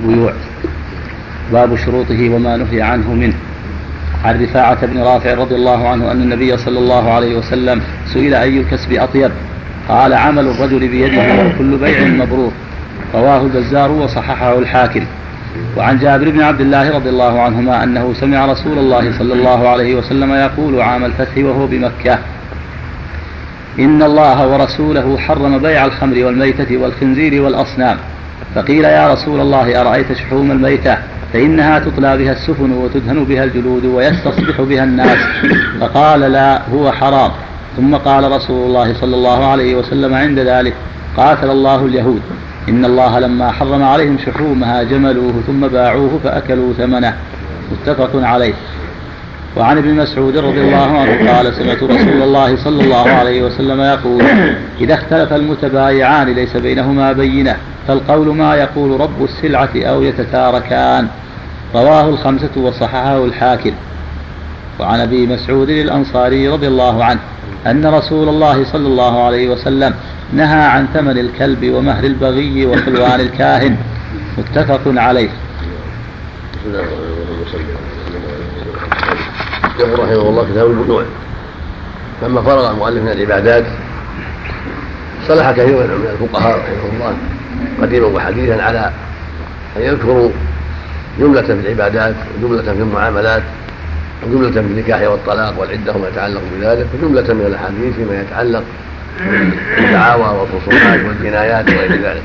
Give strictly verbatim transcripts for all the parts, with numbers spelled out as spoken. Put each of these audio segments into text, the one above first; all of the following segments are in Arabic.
البيوع. باب شروطه وما نهي عنه منه. عن رفاعة بن رافع رضي الله عنه أن النبي صلى الله عليه وسلم سئل أي الكسب أطيب؟ قال عمل الرجل بيده وكل بيع مبرور. رواه البزار وصححه الحاكم. وعن جابر بن عبد الله رضي الله عنهما أنه سمع رسول الله صلى الله عليه وسلم يقول عام الفتح وهو بمكة: إن الله ورسوله حرم بيع الخمر والميتة والخنزير والأصنام. فقيل يا رسول الله أرأيت شحوم الميتة فإنها تطلى بها السفن وتدهن بها الجلود ويستصبح بها الناس. فقال لا، هو حرام. ثم قال رسول الله صلى الله عليه وسلم عند ذلك: قاتل الله اليهود، إن الله لما حرم عليهم شحومها جملوه ثم باعوه فأكلوا ثمنه. متفق عليه. وعن ابن مسعود رضي الله عنه قال: سمعت رسول الله صلى الله عليه وسلم يقول: إذا اختلف المتبايعان ليس بينهما بينة فالقول ما يقول رب السلعة أو يتتاركان. رواه الخمسة وصححه الحاكم. وعن أبي مسعود الأنصاري رضي الله عنه أن رسول الله صلى الله عليه وسلم نهى عن ثمن الكلب ومهر البغي وحلوان الكاهن. متفق عليه. يقول رحمه الله كتاب البيوع. لما فرغ المؤلف من العبادات صلح كثير من الفقهاء رحمه الله قديما وحديثا على أن يذكروا جملة في العبادات وجملة في المعاملات وجملة في النكاح والطلاق والعدة وما يتعلق بذلك وجملة من الأحاديث فيما يتعلق بالدعاوى والخصومات والجنايات وغير ذلك.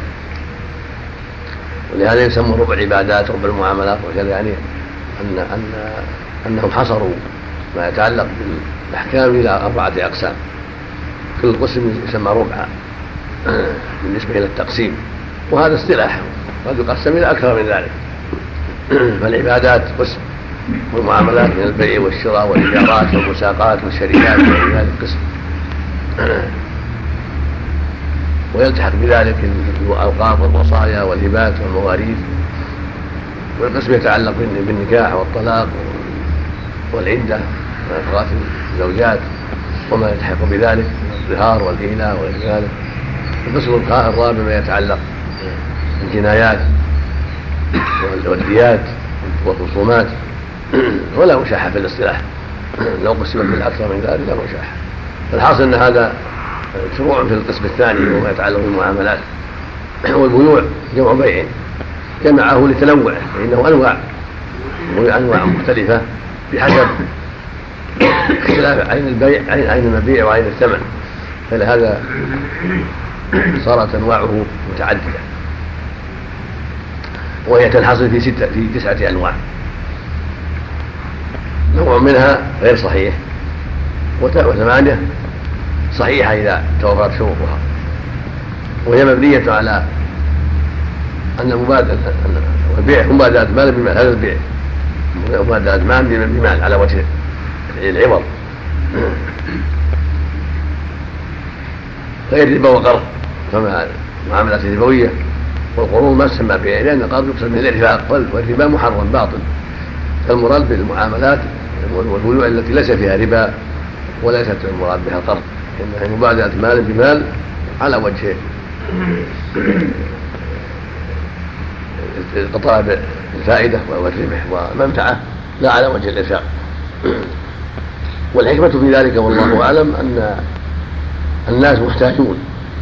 ولهذا يسمى ربع العبادات ربع المعاملات، وكذا يعني أن أن أنهم حصروا ما يتعلق بالأحكام إلى أربعة أقسام، كل قسم يسمى ربعا بالنسبة إلى التقسيم، وهذا اصطلاح قد يقسم إلى أكثر من ذلك. فالعبادات قسم، والمعاملات من البيع والشراء والإيجارات والمساقات والشركات وغير ذلك قسم، ويلتحق بذلك الأوقاف والوصايا والهبات والمواريث. والقسم يتعلق بالنكاح والطلاق والعدة وإفراط الزوجات وما يلتحق بذلك الظهار والإيلاء وغير ذلك. القسم الرابع ما يتعلق بالجنايات والديات والخصومات، ولا مشاحة في الاصطلاح، لو قسمت بالأكثر من ذلك لا مشاحة. الحاصل أن هذا شروع في القسم الثاني وما يتعلق بالمعاملات. والبيوع جمع بيع، جمعه لتنوعه فإنه أنواع أنواع مختلفة بحسب اختلاف عين البيع عين عين المبيع وعين الثمن، فلهذا صارت أنواعه متعددة، وهي تنحصر في ستة في تسعة أنواع. نوع منها غير صحيح، وثمانية صحيحة إذا توفرت شروطها، وهي مبنية على أن المبادلة البيع مبادلة مال بمال، هذا البيع مبادلة مال بمال على وجه العوض، غير ربا وقرض، كما المعاملات الربوية والقروض ما تسمى بيع لأن القرض يقصد من الإرفاق، والربا محرم باطل. فالمراد بالمعاملات والبيوع التي ليس فيها ربا وليست المراد بها القرض، إنها مبادلة مال بمال على وجه طلب الفائدة والربح ومنفعة لا على وجه الإرفاق. والحكمة في ذلك والله أعلم أن الناس محتاجون،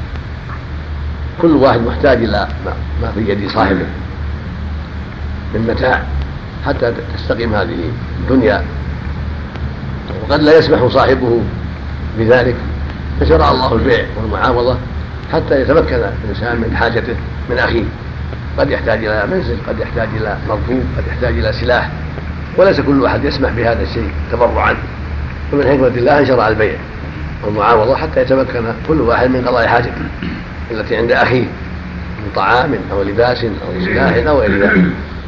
كل واحد محتاج إلى ما في يد صاحبه من متاع حتى تستقيم هذه الدنيا، وقد لا يسمح صاحبه بذلك، فشرع الله البيع والمعاملة حتى يتمكن الإنسان من حاجته من أخيه. قد يحتاج إلى منزل، قد يحتاج إلى مركوب، قد يحتاج إلى سلاح، وليس كل أحد يسمح بهذا الشيء تبرعا. ومن حكمة الله أن شرع البيع والمعاوضة حتى يتمكن كل واحد من قضاء حاجته التي عند أخيه من طعام أو لباس أو سلاح أو غير ذلك.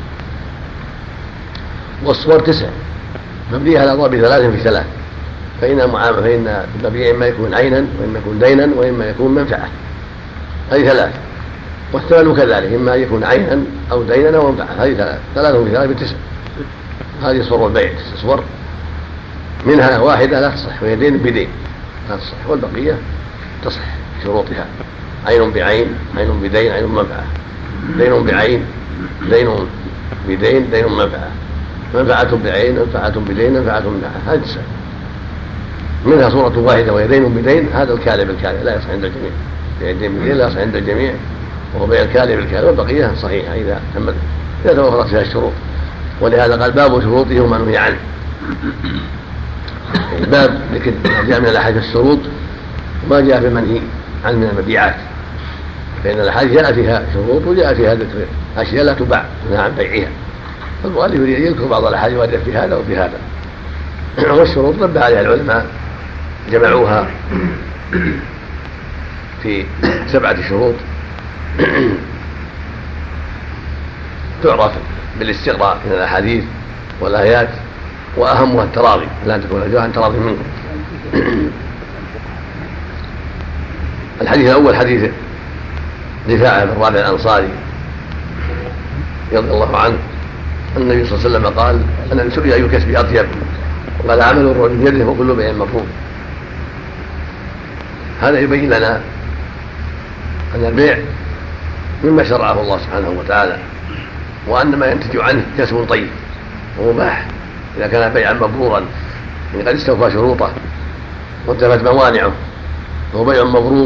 والصور تسع مبنية على ضرب ثلاث في ثلاث، فإن معاملة فإن المبيع إما يكون عينا وإما يكون دينا وإما يكون منفعة، هذه ثلاث. والثمن كذلك إما يكون عينا أو دينا أو منفعة، هذه ثلاث ثلاث في ثلاث بتسع. هذه صور البيع تسع صور، منها واحدة لا تصح وهي دين بدين لا تصح، والبقية تصح شروطها: عين بعين، عين بدين، عين منفعة. دين بعين دين بدين دين منفعة، منفعة بعين، منفعة بدين، منفعة منفعة، هذه تسع منها صورة واحدة وهي دين بدين. هذا الكالي بالكالي لا يصح عند الجميع، يعني دين بدين لا يصح عند الجميع، وهو بيع الكالي بالكالي، والبقية صحيحة إذا تمت إذا توفرت فيها الشروط. ولهذا قال باب شروطه وما نهي عنه، باب لكن جاء من الأحاديث الشروط وما جاء في المنهي عن من المبيعات، فإن الأحاديث جاء فيها شروط وجاء فيها ذكر أشياء لا تباع منها عن بيعها، فالمؤلف يذكر بعض الأحاديث وارده في هذا وفي هذا. والشروط نبه عليها العلماء، جمعوها في سبعة شروط تعرف بالاستقراء من الأحاديث والآيات، وأهمها التراضي، لا تكون الأجواء عن تراضي منكم. الحديث الأول حديث رفاعة بن رافع الأنصاري رضي الله عنه أن النبي صلى الله عليه وسلم قال: أنا سئل أي الكسب أطيب؟ قال: عمل الرجل بيده وكل بيع مبرور. هذا يبين لنا أن البيع مما شرعه الله سبحانه وتعالى، وأن ما ينتج عنه كسب طيب ومباح إذا كان بيعا مبرورا، يعني قد استوفى شروطه وانتفت موانعه، وهو بيع مبرور.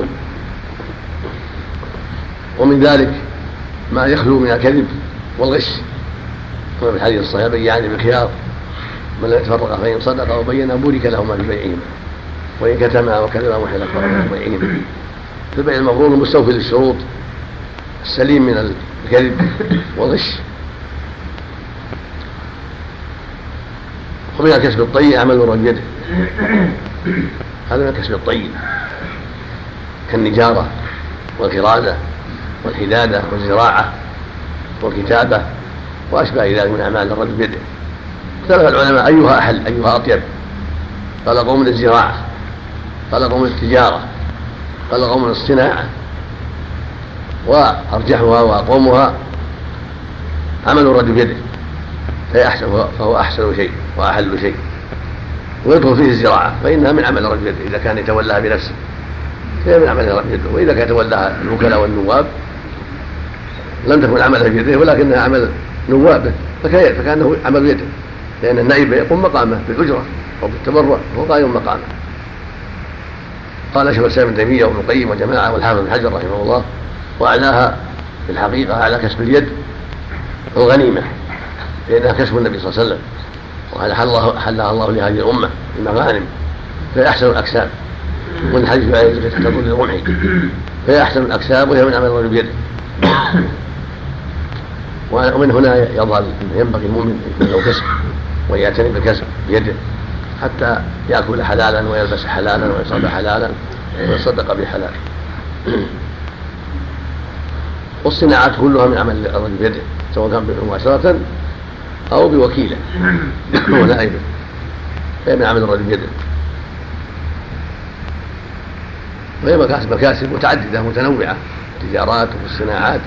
ومن ذلك ما يخلو من الكذب والغش، كما في الحديث الصحيح: بيعان بالخيار من لا يتفرق فإن صدق وبين بورك لهما في بيعهما، وإن كتما وكذبا محل في بيعهما. البيع المبرور المستوفي للشروط السليم من الكذب والغش. ومن الكسب الطيب عمل الرجل بيده، هذا من الكسب الطيب كالنجارة والقرادة والحدادة والزراعة والكتابة وأشباه ذلك من أعمال الرجل بيده. اختلف العلماء أيها أحل أيها أطيب، قال قوم الزراعة، قال قوم التجارة، قال قوم الصناعة، وأرجحها وأقومها عمل الرجل بيده، فهو أحسن شيء وأحل شيء. ويدخل فيه الزراعة فإنها من عمل الرجل بيده إذا كان يتولاها بنفسه، هي من عمل الرجل بيده. وإذا كان يتولاها الوكلاء والنواب لم تكن عملها بيده ولكنها عمل نوابه، فكأنه عمل بيده، لأن النائب يقوم مقامه بالأجرة أو بالتبرع وهو قائم مقامه. قال شيخ الإسلام ابن تيمية وابن القيم وجماعة والحافظ بن حجر رحمه الله: وأعلاها في الحقيقة على كسب اليد الغنيمة، لأنها كسب النبي صلى الله عليه وسلم، وحلها الله, حلها الله لهذه الأمة المغانم، فهي أحسن الأكساب. والحديث بعيد تحت طول الرمح، فهي أحسن الأكساب وهي من عمل الرجل بيده. ومن هنا يظهر ينبغي المؤمن له كسب ويعتني بالكسب بيده حتى يأكل حلالا ويلبس حلالا ويصاب حلالا ويصدق بحلال. والصناعات كلها من عمل الرجل بيده، سواء كان مباشرة أو بوكيله هو نائبه، فهي من عمل الرجل بيده. وهي مكاسب مكاسب متعددة متنوعة، التجارات والصناعات،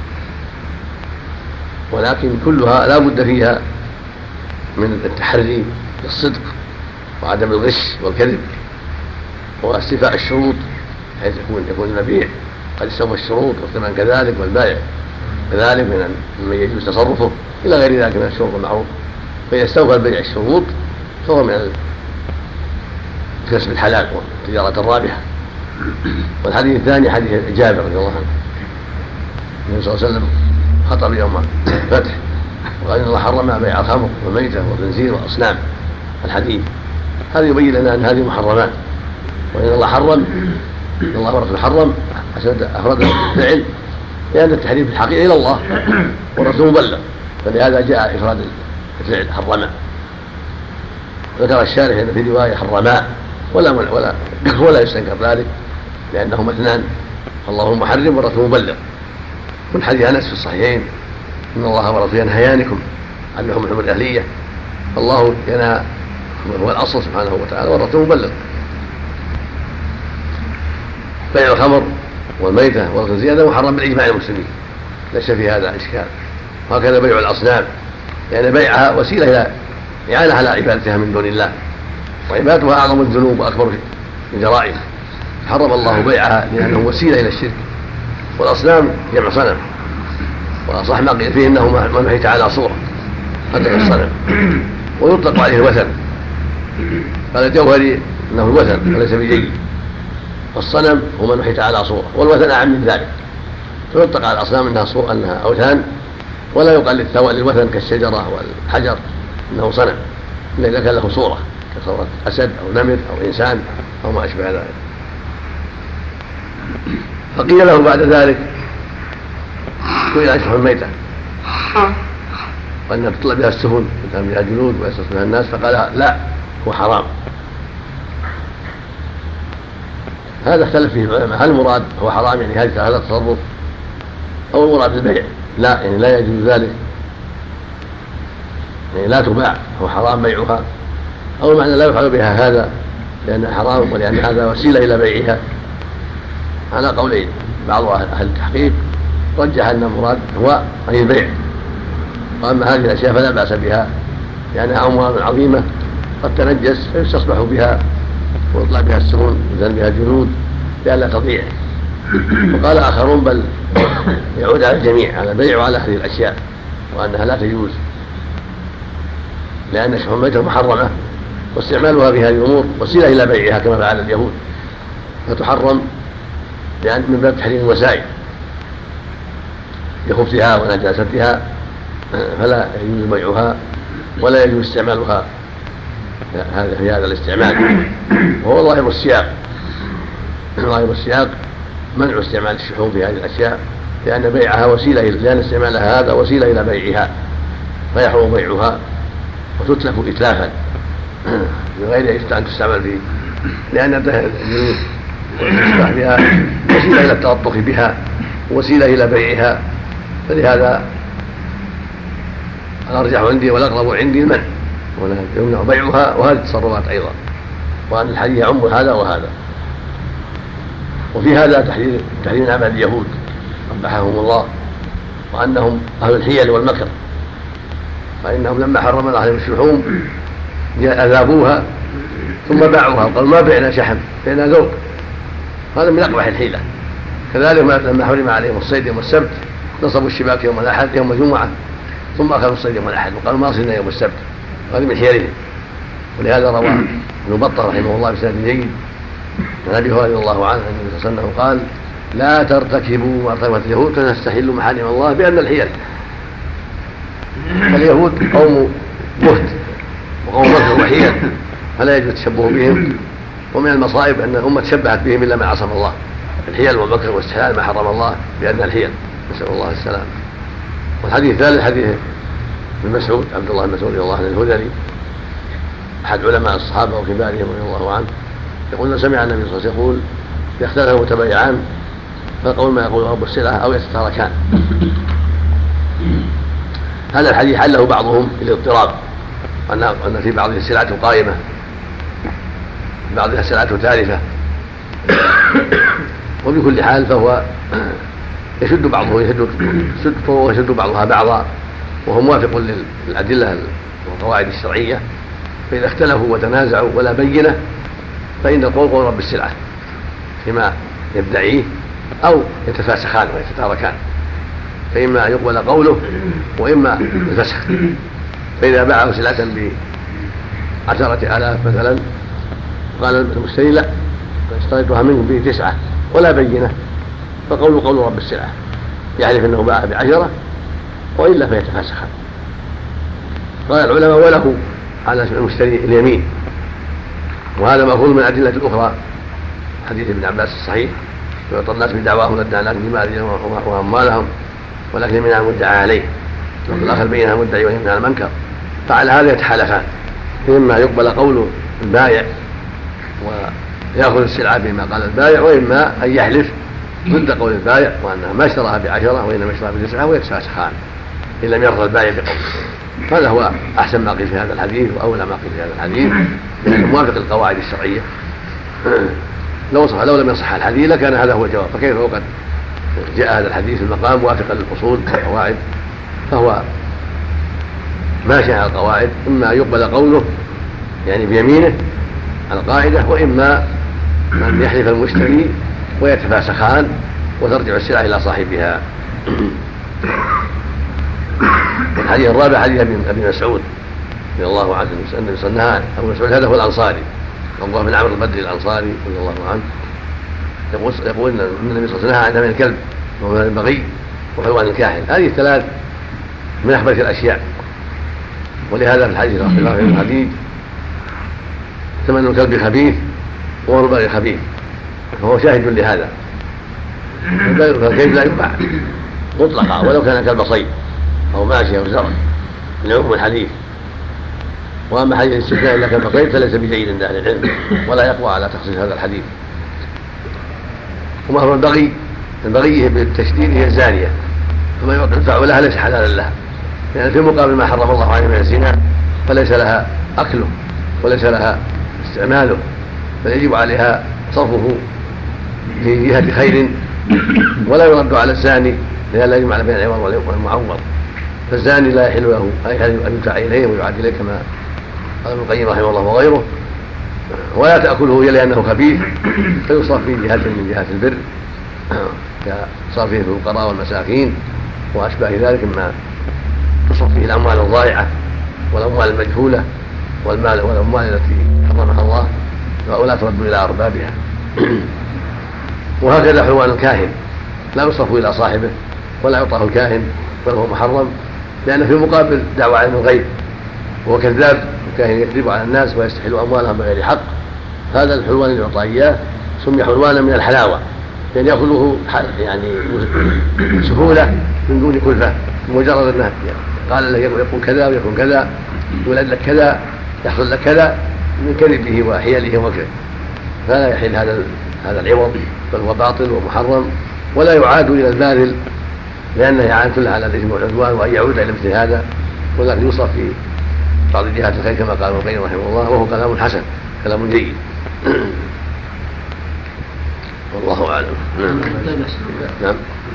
ولكن كلها لا بد فيها من التحري بالصدق وعدم الغش والكذب واستيفاء الشروط، حيث يكون يكون المبيع قد استوفى الشروط والثمن كذلك، والبائع كذلك من من يجوز تصرفه الى غير ذلك من الشروط المعروف. فاذا استوفى البيع الشروط فهو من الكسب الحلال والتجارة الرابحة. والحديث الثاني حديث جابر رضي الله عنه، النبي صلى الله عليه وسلم خطب يوم الفتح وقال: إن الله حرم بيع الخمر والميتة والخنزير والأصنام. الحديث هذا يبين لنا أن هذه محرمات، وإن الله حرم، إن الله ورسوله حرم أفراد الفعل، لأن التحريم في الحقيقة إلى الله والرسول مبلغ، فلهذا جاء إفراد الفعل حرما. ذكر الشارح أن في رواية حرماء، ولا ولا ولا يستنكر ذلك لأنهما اثنان، الله محرم والرسول مبلغ. من حديث أنس في الصحيحين: إن الله ورسوله ينهيانكم عن لحوم الحمر الأهلية. الله ينهى، هو الأصل سبحانه وتعالى، والرسول مبلغ. بيع الخمر والميتة والخنزير هذا محرم بالإجماع المسلمين، ليس في هذا إشكال. وهكذا بيع الأصنام، لأن يعني بيعها وسيلة إلى إعانة على عبادتها من دون الله، وعبادتها أعظم الذنوب وأكبر الجرائم، حرم الله بيعها لأنه وسيلة إلى الشرك. والأصنام جمع صنم، وأصح ما قيل فيه إنه ما نحيت على صورة هذا الصنم، ويطلق عليه الوثن. قال الجوهري إنه الوثن وليس بجيد، فالصنم هو ما نحيت على صورة، والوثن أعم من ذلك، فيطلق على الأصنام أنها صورة أنها أوثان، ولا يقال للوثن كالشجرة والحجر إنه صنم إلا إذا كان له صورة كصورة أسد أو نمر أو إنسان أو ما أشبه ذلك. فقيل له بعد ذلك كل أشبه الميتة وأنها تطلع بها السفن وتعمل بها جلود ويستص بها الناس، فقال لا هو حرام. هذا اختلف فيه العلماء، هل المراد هو حرام يعني هذا التصرف أو المراد البيع؟ لا، يعني لا يجوز ذلك، يعني لا تباع، هو حرام بيعها، أو معنى لا يفعل بها هذا لأنها حرام ولأن هذا وسيلة إلى بيعها، على قولين. بعض أهل التحقيق رجح أن المراد هو أي البيع، وأما هذه الأشياء فلا بأس بها لأنها أموال عظيمة قد تنجس فيستصبح بها ويطلع بها السفن ويزن بها الجنود لئلا تضيع. وقال آخرون بل يعود على الجميع، على البيع وعلى هذه الأشياء، وأنها لا تجوز لأن شحوم الميتة محرمة، واستعمالها في هذه الأمور وسيلة إلى بيعها كما فعل اليهود، فتحرم لأن من باب تحريم الوسائل لخبثها ونجاستها، فلا يجوز بيعها ولا يجوز استعمالها في هذا الاستعمال. وهو ظاهر السياق، ظاهر السياق منع استعمال الشحوم في هذه الأشياء لأن بيعها وسيلة، لأن استعمالها هذا وسيلة إلى بيعها، فيحرم بيعها وتتلف إتلافا بغير أن تستعمل فيه، لأن الجلود والمصباح بها وسيلة إلى التلطف بها وسيلة إلى بيعها، فلهذا الأرجح عندي والأقرب عندي المنع ولا يمنع بيعها وهذه التصرفات أيضا، وأن الحديث يعم هذا وهذا. وفي هذا تحريم تحريم عمل اليهود قبحهم الله، وأنهم أهل الحيل والمكر، فإنهم لما حرم الله عليهم الشحوم أذابوها ثم باعوها وقالوا ما بعنا شحم بعنا ذوق، هذا من أقبح الحيلة. كذلك لما حرم عليهم الصيد يوم السبت نصبوا الشباك يوم الأحد يوم الجمعة ثم أخذوا الصيد يوم الأحد وقالوا ما صيدنا يوم السبت، هذه من حيلهم. ولهذا روى ابن بطة رحمه الله بسند جيد عن أبي هريرة رضي الله عنه أن النبي صلى الله عليه وسلم قال لا ترتكبوا ما ارتكبت اليهود فتستحلوا محارم الله بأن الحيل. فاليهود قوم بهت وقوم مكر وحيل فلا يجوز التشبه بهم، ومن المصائب أن الأمة تشبهت بهم إلا ما عصم الله، الحيل والمكر واستحلال ما حرم الله بأن الحيل، نسأل الله السلام. والحديث الثالث حديث ابن مسعود عبد الله بن مسعود رضي الله عنه الهذلي أحد علماء الصحابة وكبارهم رضي الله عنه يقول سمع النبي صلى الله عليه وسلم يقول يختلف المتبايعان فالقول ما يقول رب السلعة أو يتتاركان. هذا الحديث حله بعضهم بالاضطراب، أن في بعض السلعة قائمة بعضها سلعة تالفة، وبكل حال فهو يشد بعضه يشد ويشد بعضها بعضا، وهو موافق للأدلة والقواعد الشرعية. فإذا اختلفوا وتنازعوا ولا بينة فإن القول قول رب السلعة فيما يدعيه أو يتفاسخان ويتتاركان، فإما يقبل قوله وإما الفسخ. فإذا باعه سلعة بعشرة آلاف مثلا قال المشتري لا اشتريتها منه بتسعة ولا بينة، فقوله قول رب السلعة، يعرف أنه باع بعشرة وإلا فيتفاسخان. قال العلماء وله على المشتري اليمين، وهذا مأخوذ من الأدلة الأخرى حديث ابن عباس الصحيح يعطى الناس بدعواهم لدعنا لكم دماءهم وأموالهم ولكن منها المدعى عليه وفي الآخر بينها المدعي ويمنع المنكر. فعلى هذا يتحالفان، إما يقبل قول البائع ويأخذ السلعة بما قال البائع، وإما أن يحلف ضد قول البائع وأنها ما اشتراها بعشرة وإنما اشتراها بتسعة ويتفاسخان إن لم يرضى البائع بقوله. هذا هو أحسن ما قيل في هذا الحديث وأولى ما قيل في هذا الحديث لأنه موافق القواعد الشرعية. لو صح لو لم يصح الحديث لكان هذا هو الجواب، فكيف وقد جاء هذا الحديث في المقام موافقا للأصول والقواعد، فهو ماشي على القواعد، إما يقبل قوله يعني بيمينه القاعدة، وإما من يحلف المشتري ويتفاسخان وترجع السلعة إلى صاحبها. الحديث الرابع حديث ابي مسعود رضي الله عنه ان سنها ابو مسعود هذا هو الانصاري عبد الله بن عمرو البدري الانصاري رضي الله عنه يقول يقول ان النبي صلى الله عليه وسلم نهى عن ثمن الكلب ومن البغي وحلوان الكاحل. هذه الثلاث من اخبث الاشياء، ولهذا في الحديث الاخر الحديث ثمن الكلب خبيث وهو البغي خبيث، فهو شاهد لهذا. فالكلب لا يباع مطلقا ولو كان كلب صيد او ماشي او زرع من عموم الحديث. واما حديث الاستثناء الا كلب صيد فليس بجيد عند اهل العلم ولا يقوى على تخصيص هذا الحديث. ومهر البغي البغي بالتشديد هي الزانيه، فما يدفع لها ليس حلالا لها، لان يعني في مقابل ما حرم الله عليه من الزنا فليس لها اكله وليس لها استعماله، فيجب عليها صرفه في جهه خير ولا يرد على الزاني لئلا يجمع بين العوض والمعوض. فالزاني لا يحل له ان يدفع اليه ويعاد اليه كما قال ابن القيم رحمه الله وغيره، ولا تاكله هي لانه خبيث فيصرف في جهه من جهات البر كصرفه في الفقراء والمساكين واشباه ذلك مما تصرف فيه الاموال الضائعه والاموال المجهوله والمال والاموال التي حرمها الله ولا ترد الى اربابها. وهكذا حلوان الكاهن لا يصرف الى صاحبه ولا يعطاه الكاهن بل هو محرم، لان في مقابل دعوى علم الغيب وهو كذاب، الكاهن يكذب على الناس ويستحل اموالهم بغير حق. هذا الحلوان اللي يعطى اياه سمي حلوانا من الحلاوه، لان يعني ياخذه يعني سهوله من دون كلفه، مجرد انه قال له يكون كذا ويكون كذا يولد لك كذا يحصل لك كذا من كذبه وحيله ومكره، فلا يحل هذا هذا العوض بل هو باطل ومحرم ولا يعاد الى الباذل، لانه يعان كلها على الاثم والعدوان وان يعود الى مثل هذا، ولكن يوصف في بعض جهات الخير كما قال ابن القيم رحمه الله، وهو كلام حسن كلام جيد. والله اعلم. نعم. نعم.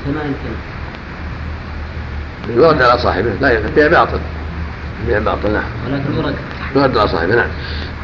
يرد على صاحبه لا يبيع باطل، يبيع باطل نعم. ولكن يرد يرد على صاحبه نعم.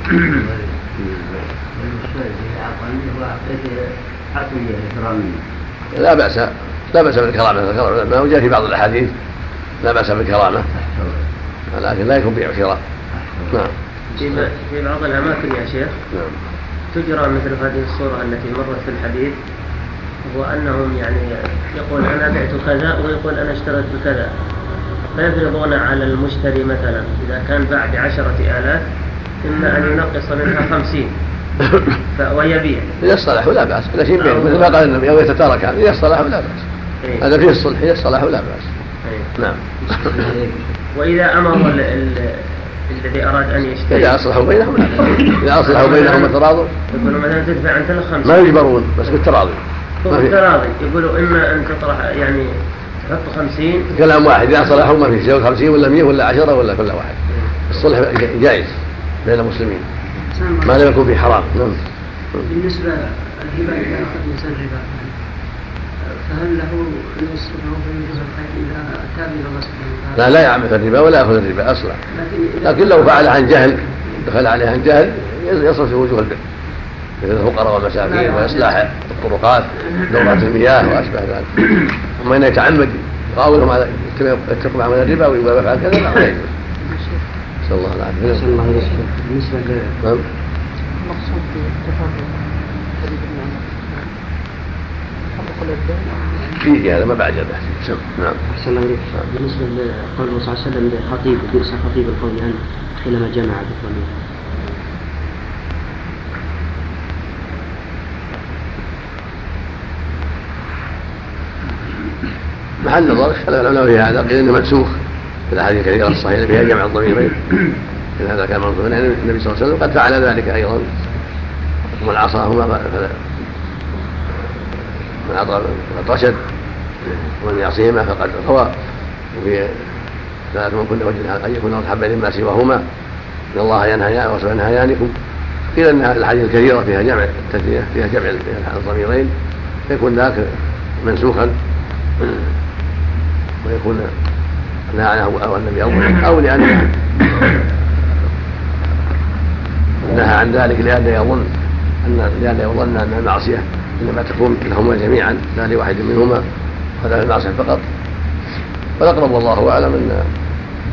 لا بأس لا بأس بالكرامة، ما وجد في بعض الأحاديث لا بأس بالكرامة، لكن لا يكون بيع وشراء. نعم. في بعض الأماكن يا شيخ نعم. تجرى مثل هذه الصورة التي مرت في الحديث، وأنهم يعني يقول أنا بعت كذا ويقول أنا اشتريت بكذا، فيفرضون على المشتري مثلا إذا كان باع بعشرة آلاف إما أن ينقص منها خمسين ويبيع. إذا اصطلحوا لا بأس، لا شيء بينهم، مثل ما قال النبي أو يتتاركان إذا اصطلحوا لا بأس. إيه؟ هذا فيه الصلح، إذا اصطلحوا لا بأس. إيه؟ نعم. وإذا أمر ال ال الذي أراد أن يشتري إذا أصلحوا بينهم لا بأس، إذا أصلحوا بينهم التراضي يقولوا مثلا تدفع أنت الخمسين ما يجبرون بس بالتراضي. بالتراضي يقولوا إما أن تطرح يعني تحط خمسين كلام واحد، إذا أصلحوا ما في شيء خمسين ولا مية ولا عشرة ولا كل واحد، الصلح جائز بين المسلمين ما لم يكن فيه حرام. نعم. بالنسبة للهبة إذا أخذ إنسان هبة فهل له أن يصرفه في جزء الخير إذا تاب إلى الله سبحانه وتعالى؟ لا لا يعمل الربا ولا يأخذ الربا أصلا، لكن لو فعل عن جهل دخل عليه عن جهل يصرف في وجوه البر مثل الفقراء والمساكين وإصلاح الطرقات دورات المياه وأشبه ذلك. أما إنه يتعمد يقاولهم على يتركوا عمل الربا ويفعل كذا لا ما يجوز. نسأل الله العافية. بالنسبة نعم. مقصود التفرق فيه هذا ما بعد هذا. نعم. أحسن الله إليك. بالنسبة لقول الرسول صلى الله عليه وسلم للخطيب بئس خطيب القوم عنه حينما جمع بالضمير. محل نظر اختلف العلماء في هذا، قيل انه منسوخ في الاحاديث الكثيره الصحيحه فيها جمع الضميرين، ان هذا كان منسوخ لان النبي صلى الله عليه وسلم قد فعل ذلك ايضا، ومن عصاهما من عطى رشد ومن يعصيهما فقد غوى. وفي ثلاث من كل وجه ان يكون متحبا لما سواهما ان الله ينهى ورسوله ينهيانكم. قيل ان الاحاديث الكثيره فيها جمع التثنيه فيها جمع الضميرين فيكون ذاك منسوخا ويكون نهى عنه او النبي اول او لان نهى عن ذلك لئلا يظن ان لئلا يظن ان المعصيه انما تكون لهما جميعا لا لواحد منهما ولا في المعصيه فقط. فالاقرب والله اعلم ان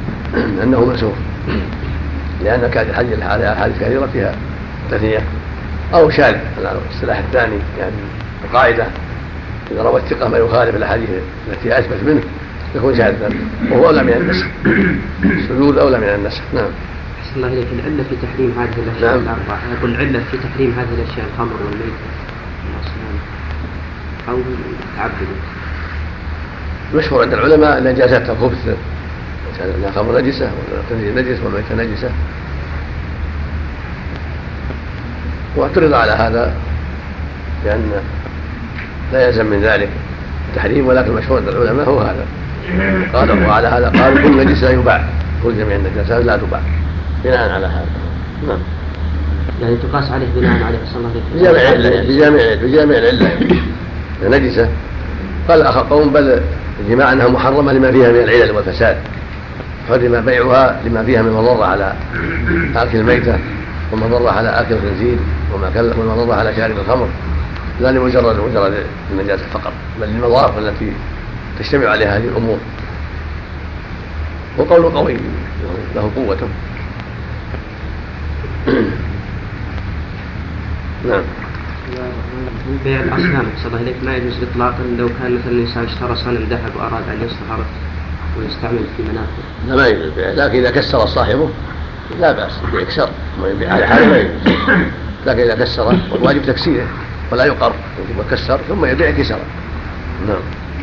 أنه منسوخ، لأن كان الحديث الحديث كثيرة فيها تثنية أو شاذ. السلاح الثاني يعني القاعدة إذا روى الثقة ما يخالف الأحاديث التي أثبت منه يكون شاذا، وهو أولى من النسخ، الشذوذ أولى من النسخ. نعم. أحسن الله إليك. العلة في تحريم هذه الأشياء نعم. الأربعة، يقول العلة في تحريم هذه الأشياء الخمر والميتة والأصنام أو التعبد. مشهور عند العلماء نجاسات الخبث، مثلا الخمر نجسة والخنزير نجس والميتة نجسة، واعترض على هذا لأن لا يلزم من ذلك التحريم، ولكن المشهور عند العلماء هو هذا. قالوا وعلى هذا قالوا كل نجس لا يباع، كل جميع النجاسات لا تباع بناء على هذا. نعم. يعني تقاس عليه بناء عليه صلى الله عليه وسلم بجامع بجامع العلة نجسة. قال آخر قوم بل الجماع أنها محرمة لما فيها من العلل والفساد، حرم بيعها لما فيها من مضرة على آكل الميتة ومضرة على آكل الخنزير ومضرة على شارب الخمر، لا لمجرد مجرد النجاسة فقط، بل للمضار التي تجتمع عليها هذه الأمور. وقول قوي له قوته. نعم. بيع الأصنام صلى الله عليه وسلم ما يجوز إطلاقا لو كان مثلا الإنسان اشترى صنم ذهب وأراد أن يصطهر ويستعمل في منافع. لا ما يجوز بيع، لكن إذا كسر صاحبه لا بأس يكسر ما يبيع على حاله ما يجوز، لكن إذا كسر واجب تكسيره ولا يقر، يجب كسر ثم يبيع كسره. نعم.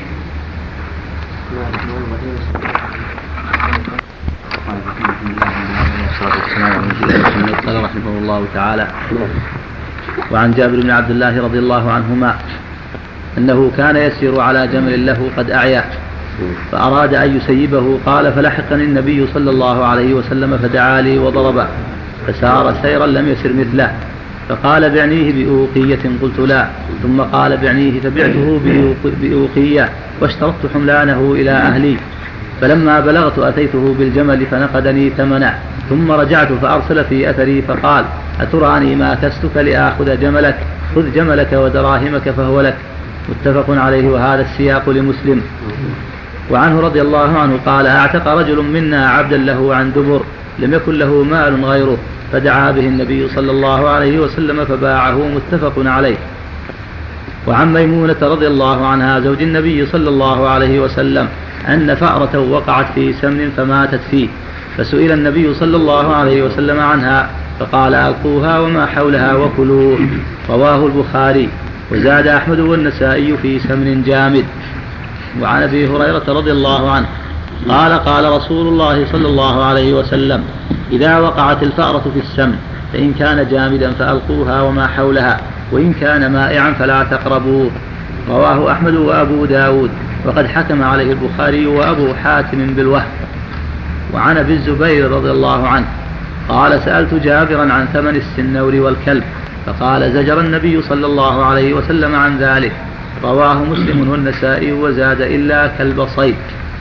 قال رحمه الله تعالى: وعن جابر بن عبد الله رضي الله عنهما أنه كان يسير على جمل له قد أعيا فأراد أن يسيبه، قال: فلحقني النبي صلى الله عليه وسلم فدعا لي وضربه، فسار سيرا لم يسر مثله، فقال: بعنيه بأوقية، قلت لا، ثم قال: بعنيه، فبعته بأوقية واشترطت حملانه إلى أهلي، فلما بلغت أتيته بالجمل فنقدني ثمنا، ثم رجعت فأرسل في أثري فقال: أتراني ما كستك لآخذ جملك؟ خذ جملك ودراهمك فهو لك. متفق عليه، وهذا السياق لمسلم. وعنه رضي الله عنه قال: أعتق رجل منا عبدا له عن دبر لم يكن له مال غيره، فدعا به النبي صلى الله عليه وسلم فباعه. متفق عليه. وعن ميمونة رضي الله عنها زوج النبي صلى الله عليه وسلم أن فأرة وقعت في سمن فماتت فيه، فسئل النبي صلى الله عليه وسلم عنها فقال: ألقوها وما حولها وكلوه. رواه البخاري. وزاد أحمد والنسائي في سمن جامد. وعن أبي هريرة رضي الله عنه قال: قال رسول الله صلى الله عليه وسلم: إذا وقعت الفأرة في السمن فإن كان جامدا فألقوها وما حولها، وإن كان مائعا فلا تقربوه. رواه أحمد وأبو داود، وقد حكم عليه البخاري وأبو حاتم بالوهم. وعن أبي الزبير رضي الله عنه قال: سألت جابرا عن ثمن السنور والكلب، فقال: زجر النبي صلى الله عليه وسلم عن ذلك. رواه مسلم والنسائي، وزاد: إلا كلب صيد.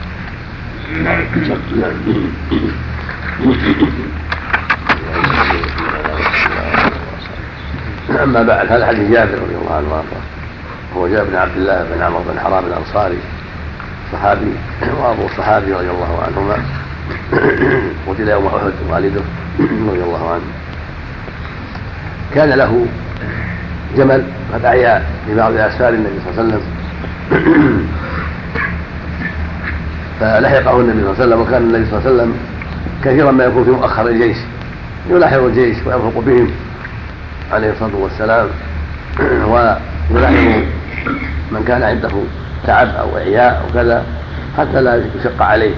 أما بعد، هذا حديث جابر رضي الله عنه وارضاه، هو جابر بن عبد الله بن عمرو بن حرام الأنصاري صحابي، وأبو الصحابي رضي الله عنهما، قتل يوم أحد والده رضي الله عنه. كان له جمل قد أعيا لبعض أسفار النبي صلى الله عليه وسلم، فلحقه النبي صلى الله عليه وسلم، وكان النبي صلى الله عليه وسلم كثيرا ما يكون في مؤخر الجيش يلاحق الجيش ويرفق بهم عليه الصلاة والسلام، ويلاحق من كان عنده تعب أو إعياء أو كذا حتى لا يشق عليه.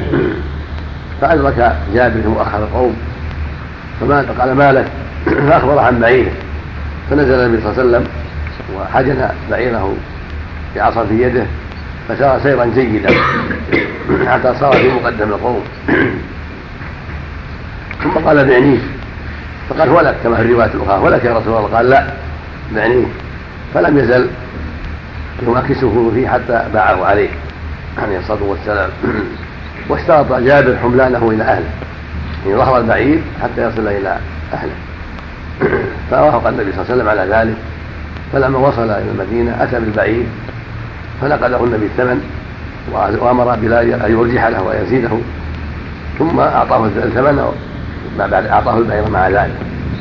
فأدرك جابر في مؤخر القوم فقال: ما لك؟ فأخبر عن بعيره، فنزل النبي صلى الله عليه وسلم وحجن بعيره بعصا في يده، فسار سيرا جيدا حتى صار في مقدم القوم، ثم قال: بعنيه، فقال: هو لك، كما في الرواية الأخرى: هو لك يا رسول الله. قال: لا، بعنيه. فلم يزل يماكسه فيه حتى باعه عليه عليه الصلاة والسلام. واشترط جابر حملانه إلى أهله، يعني ظهر البعير حتى يصل إلى أهله، فوافق النبي صلى الله عليه وسلم على ذلك. فلما وصل إلى المدينة أتى بالبعير فنقله النبي الثمن، وأمر بلال أن يرجح له ويزيده، ثم أعطاه الثمن ما بعد أعطاه البعير مع ذلك.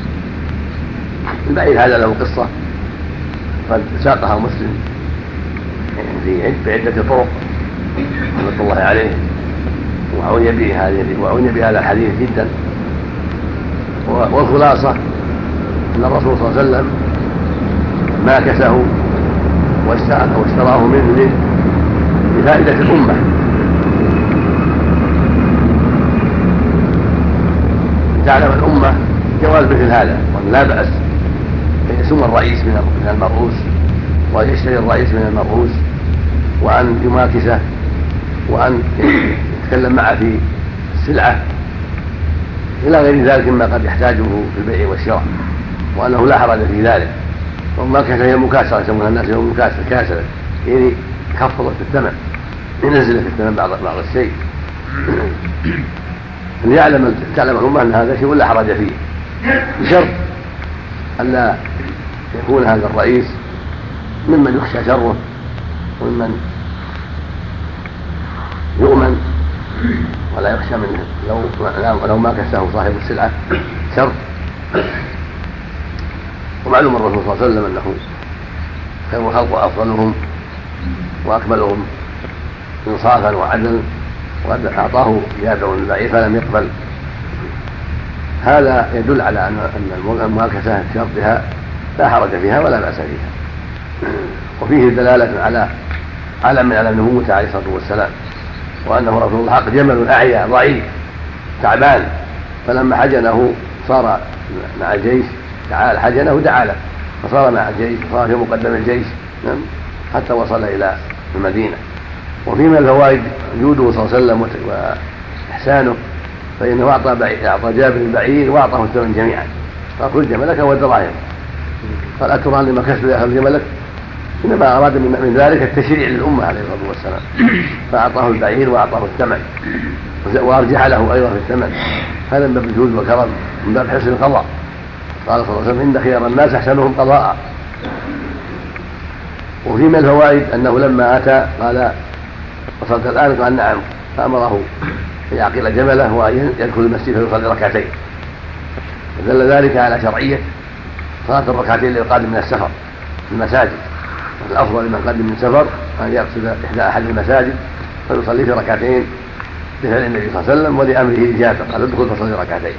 البعير هذا له قصة قد ساقها مسلم في بعدة طرق رحمة الله عليه، وعني به هذه وعني بهذا الحديث جدا. والخلاصة أن الرسول صلى الله عليه وسلم ما كسه واشتراه منه لفائدة الأمة، تعلم الأمة جواز مثل هذا، وأن لا بأس أن يسم الرئيس من المرؤوس ويشتري الرئيس من المرؤوس، وأن يماكسه، وأن يتكلم معه في السلعة إلى غير ذلك مما قد يحتاجه في البيع والشراء، وأنه لا حرج في ذلك. والماكسة هي مكاسرة، يسمونها الناس يوم مكاسرة كاسرة، يعني خفضت الثمن، ينزل في الثمن بعض بعض الشيء. أن يعلم تعلم الأمة أن هذا شيء لا حرج فيه، بشرط ألا يكون هذا الرئيس ممن يخشى شره وممن يؤمن ولا يخشى منه لو لو ما كسه صاحب السلعة شر. ومعلوم الرسول صلى الله عليه وسلم أنه خير الخلق وأفضلهم وأكملهم إنصافا وعدلا، وقد أعطاه جابر بن البعير فلم يقبل. هذا يدل على أن المماكسة بشرطها لا حرج فيها ولا بأس فيها. وفيه دلالة على علم من علم نبوته عليه الصلاة والسلام، وأنه رسول الحق جمل أعيا ضعيف تعبان، فلما حجنه صار مع الجيش، تعال حجنه دعا له فصار مع الجيش، صار في مقدم الجيش حتى وصل إلى المدينة. وفي من الفوائد جوده صلى الله عليه وسلم وإحسانه، فإنه أعطى, أعطى جابر البعير وأعطاه الثمن جميعا، فأخذ جملك والدراهم، قال أترى لما كسب يأخذ جملك، إنما أراد من ذلك التشريع للأمة عليه الصلاة والسلام، فأعطاه البعير وأعطاه الثمن وأرجح له أيضا في الثمن. هذا من باب الجود والكرم، من باب حسن القضاء. قال صلى الله عليه وسلم إن خيار الناس أحسنهم قضاء. وفي من الفوائد أنه لما أتى قال وصلت الآن؟ قال نعم، فأمره يعقل جمله ويدخل المسجد فيصلي ركعتين، دل ذلك على شرعية صلاة الركعتين للقادم من السفر في المساجد. الأفضل لمن قدم من سفر أن يقصد إحدى أحد المساجد فيصلي في ركعتين بفعل النبي صلى الله عليه وسلم ولأمره إجابة، قال ادخل فصلي ركعتين.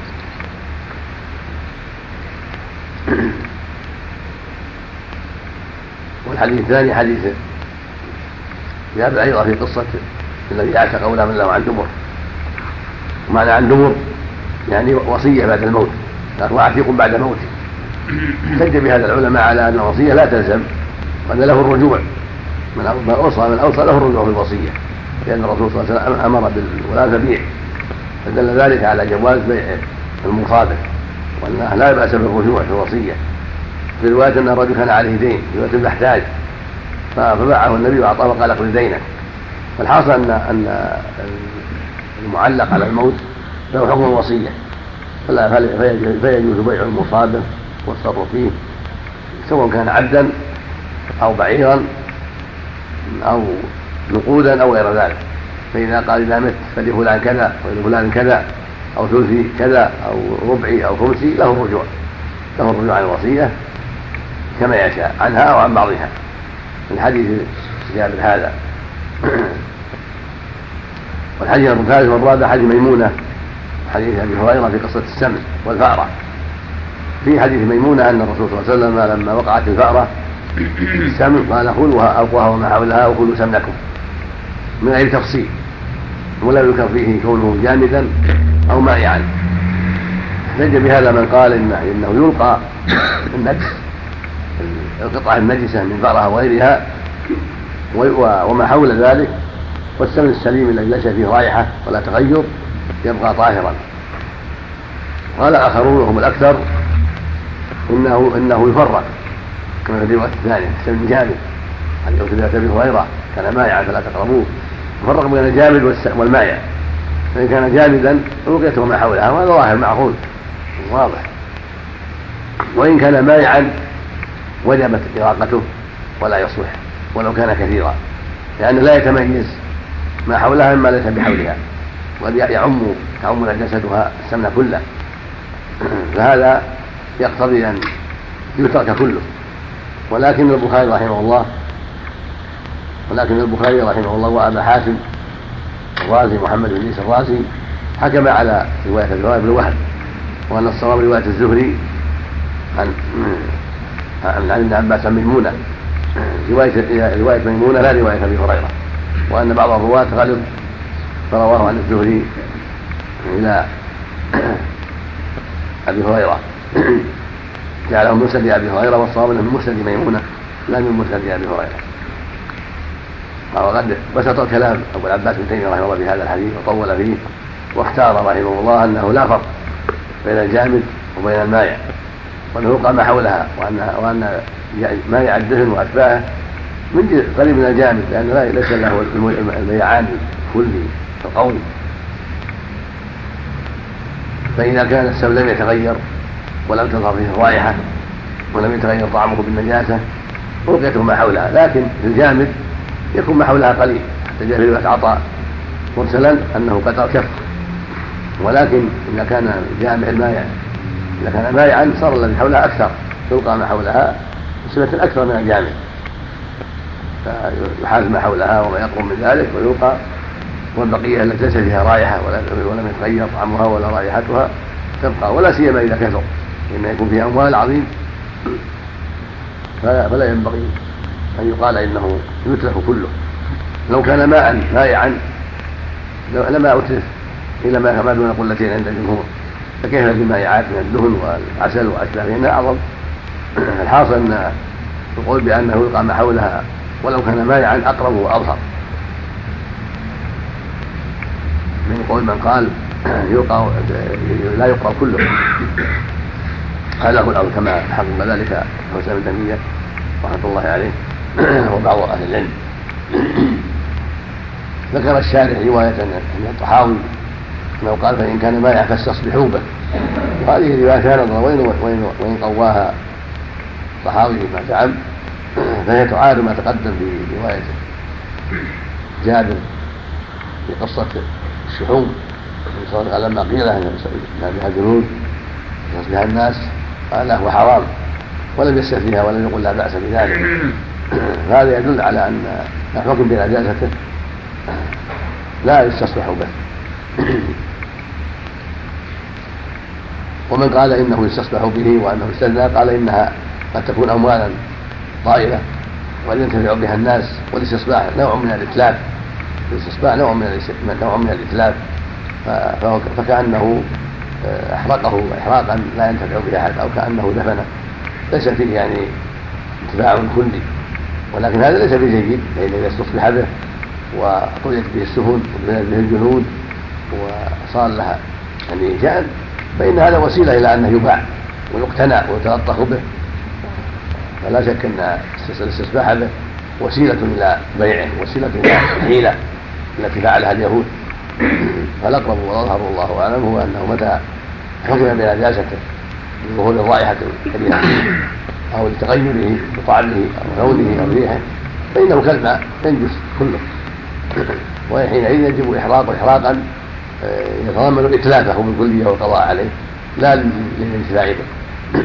والحديث الثاني حديث جابر أيضا في قصة الذي أعتق غلاما له عن دبر. ومعنى عن دبر يعني وصية بعد الموت، وأعتق بعد موته. احتج بهذا العلماء على أن الوصية لا تلزم، وأن له الرجوع، من أوصى من أوصى له الرجوع في الوصية، لأن الرسول صلى الله عليه وسلم أمر بالولاة بيع، فدل ذلك على جواز بيع المصادق، وأنه لا بأس بالرجوع في الوصية. في رواية أن الرجل كان عليه دين، في رواية محتاج فباعه النبي وأعطاه وقال اقض دينك. فالحاصل أن أن المعلق على الموت له حكم الوصية، فيجوز بيع المصادق والتصرف فيه سواء كان عبدا أو بعيرا أو نقودا أو غير ذلك. فإذا قال إذا مت فلفلان كذا ولفلان كذا أو ثلثي كذا أو ربعي أو خمسي، له الرجوع له الرجوع عن الوصية كما يشاء عنها أو عن بعضها. الحديث جابر هذا. والحديث الثالث والرابع حديث ميمونة حديث أبي هريرة في قصة السمن والفأرة. في حديث ميمونة أن الرسول صلى الله عليه وسلم لما وقعت الفأرة السمن قال خذوها ألقوها وما حولها وكلوا سمنكم، من غير تفصيل، ولا يذكر فيه كونه جامدا أو مائعا. احتج بهذا من قال إنه, إنه يلقى النجس القطعة النجسة من فأرة وغيرها وما حول ذلك، والسمن السليم الذي ليس فيه رائحة ولا تغير يبقى طاهرا. قال آخرون وهم الأكثر إنه, إنه يفرق كما في الرواية الثانية السمن جامد، حديث أبي هريرة كان مائعا فلا تقربوه، يفرق بين الجامد والمائع. فإن كان جامدا ألقيته ما حولها وهذا ظاهر معقول واضح، وإن كان مائعا وجبت إراقته ولا يصلح ولو كان كثيرا، لأنه لا يتميز ما حولها مما ليس بحولها. وقد يعم تعم نجاستها السمن كله، فهذا يقتضي أن يترك كله. ولكن البخاري رحمه الله ولكن البخاري رحمه الله وأبا حاتم الرازي محمد بن إدريس الرازي حكم على رواية الزهري بالوحد، وأن الصواب رواية الزهري عن عن ابن عباس عن ميمونة، رواية رواية ميمونة لا رواية أبي هريرة، وأن بعض الرواة غلط فرواه عن الزهري إلى أبي هريرة جعله من مسند أبي هريرة، والصواب من مسند ميمونة لا من مسند أبي هريرة. وقد بسط الكلام أبو العباس بن تيمية رحمه الله بهذا الحديث وطول فيه، واختار رحمه الله أنه لا فرق بين الجامد وبين المائع، وأنه يلقى ما حولها، وأن وأن مائع الدهن وأتباعه من قريب من الجامد، لأنه ليس له الميعان الكلي القوي. فإذا كان السم لم يتغير ولم تظهر فيه الرائحة ولم يتغير طعمه بالنجاسة رقيته ما حولها، لكن في الجامد يكون ما حولها قليل، حتى جاء في رواية عطاء مرسلا أنه قدر كف. ولكن إذا كان جامع المائع إذا كان مائعا صار الذي حولها أكثر، يلقى ما حولها بصفة أكثر من الجامع، فيحاز ما حولها وما يقوم من ذلك ويلقى، والبقية التي ليس فيها رائحة ولم يتغير طعمها ولا رائحتها تبقى، ولا سيما إذا كثر، إن يكون فيها أموال عظيم فلا ينبغي أن يقال إنه يتلف كله. لو كان ماء مائعا لما أتلف إلى ما دون قلتين عند الجمهور، فكيف بالمائعات من الدهن والعسل وأشباهه إنها أعظم. الحاصل أن القول بأنه يلقى ما حولها ولو كان مائعا أقرب وأظهر من قول من قال يلقى لا يلقى كله، قاله الأول كما حقق ذلك حسين بن تيمية رحمة الله عليه وبعض أهل العلم. ذكر الشارح رواية عن الطحاوي أنه قال فإن كان مائع فاستصبحوا به، وهذه رواية كانت وإن قواها الطحاوي ما زعم فهي تعارض ما تقدم في رواية جابر في قصة الشحوم لما قيل له أن بها جنود يصبح الناس قال هو حرام ولم يستثنيها ولم يقل لا بأس بذلك. هذا يدل على أن الحكم بنجاسته لا يستصبح به. ومن قال إنه يستصبح به وأنه استثنى قال إنها قد تكون أموالا طائلة ولينتفع بها الناس، والاستصباح نوع من الإتلاف، الاستصباح نوع من نوع من الإتلاف، فكأنه أحرقه إحراقا لا ينتفع به أحد، أو كأنه دفنه، ليس فيه يعني انتفاع كلي. ولكن هذا ليس بجيد، فإن إذا استصبح به وطويت به السفن وبنت به الجنود وصار لها يعني جعل، فإن هذا وسيلة إلى أنه يباع ويقتنى ويتلطخ به، فلا شك أن الاستصباح به وسيلة إلى بيعه، وسيلة إلى الحيلة التي فعلها اليهود. فالأقرب والأظهر والله أعلم هو أنه متى حكم بنجاسته لظهور الرائحة الكريهة أو لتغيره بطعمه أو لونه أو ريحه فإنه كالماء ينجس كله، وحينئذ يجب إحراقه إحراقا يتضمن إتلافه بالكلية والقضاء عليه لا للانتفاع به.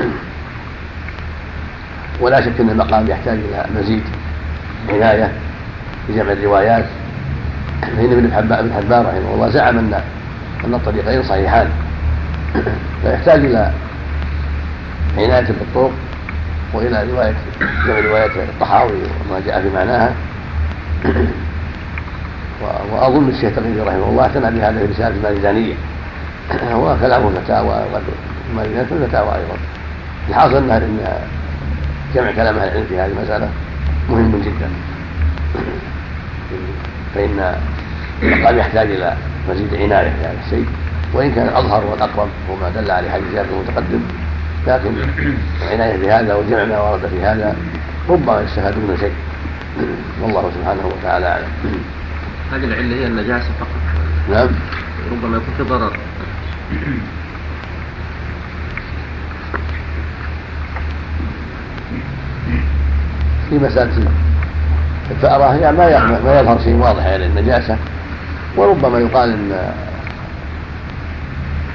ولا شك أن المقام يحتاج إلى مزيد عناية في جمع الروايات، فإن ابن حبان رحمه الله زعم أن أن الطريقين صحيحان، فيحتاج إلى عناية بالطرق وإلى رواية جمع روايات الطحاوي وما جاء في معناها. وأظن الشيخ تقي رحمه الله اعتنى بهذه الرسالة المالزانية وكلامه الفتاوى والمالزانية الفتاوى أيضا. الحاصل أن جمع كلام أهل العلم في هذه المسألة مهم جدا، فإن المقام يحتاج إلى مزيد عناية في هذا الشيء، وإن كان الأظهر والأقرب وما دل عليه حديث جابر المتقدم، لكن العناية بهذا وجمع ما ورد في هذا ربما يستفاد منه شيء، والله سبحانه وتعالى أعلم. هذه العلة هي النجاسة فقط؟ نعم، ربما يكون في ضرر. في مسألة الفأرة يعني ما ما يظهر شيء واضح على النجاسة، وربما يقال إن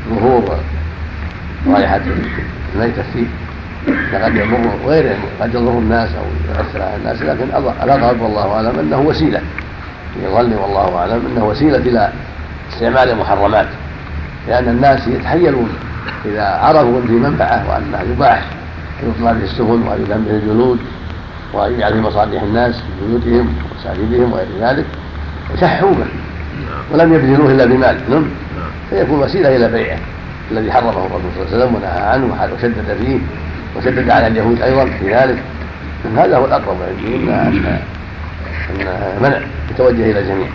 ظهور رائحة الميتة فيه فقد يضر غيره، قد يضر الناس أو يؤثر على الناس، لكن الأقرب والله أعلم أنه وسيلة يظل والله أعلم أنه وسيلة إلى استعمال المحرمات، لأن الناس يتحيلون إذا عرفوا في منفعة وأنها يباح يطلع به السفن ويدم به الجلود ويجعل في مصالح الناس في بيوتهم ومساجدهم وغير ذلك شحوا به ولم يبذلوه إلا بمال نعم، فيكون وسيلة إلى بيعه الذي حرمه الرسول صلى الله عليه وسلم ونهى عنه وشدد فيه وشدد على اليهود أيضا في ذلك. هذا هو الأقرب عندي أن منع يتوجه إلى الجميع.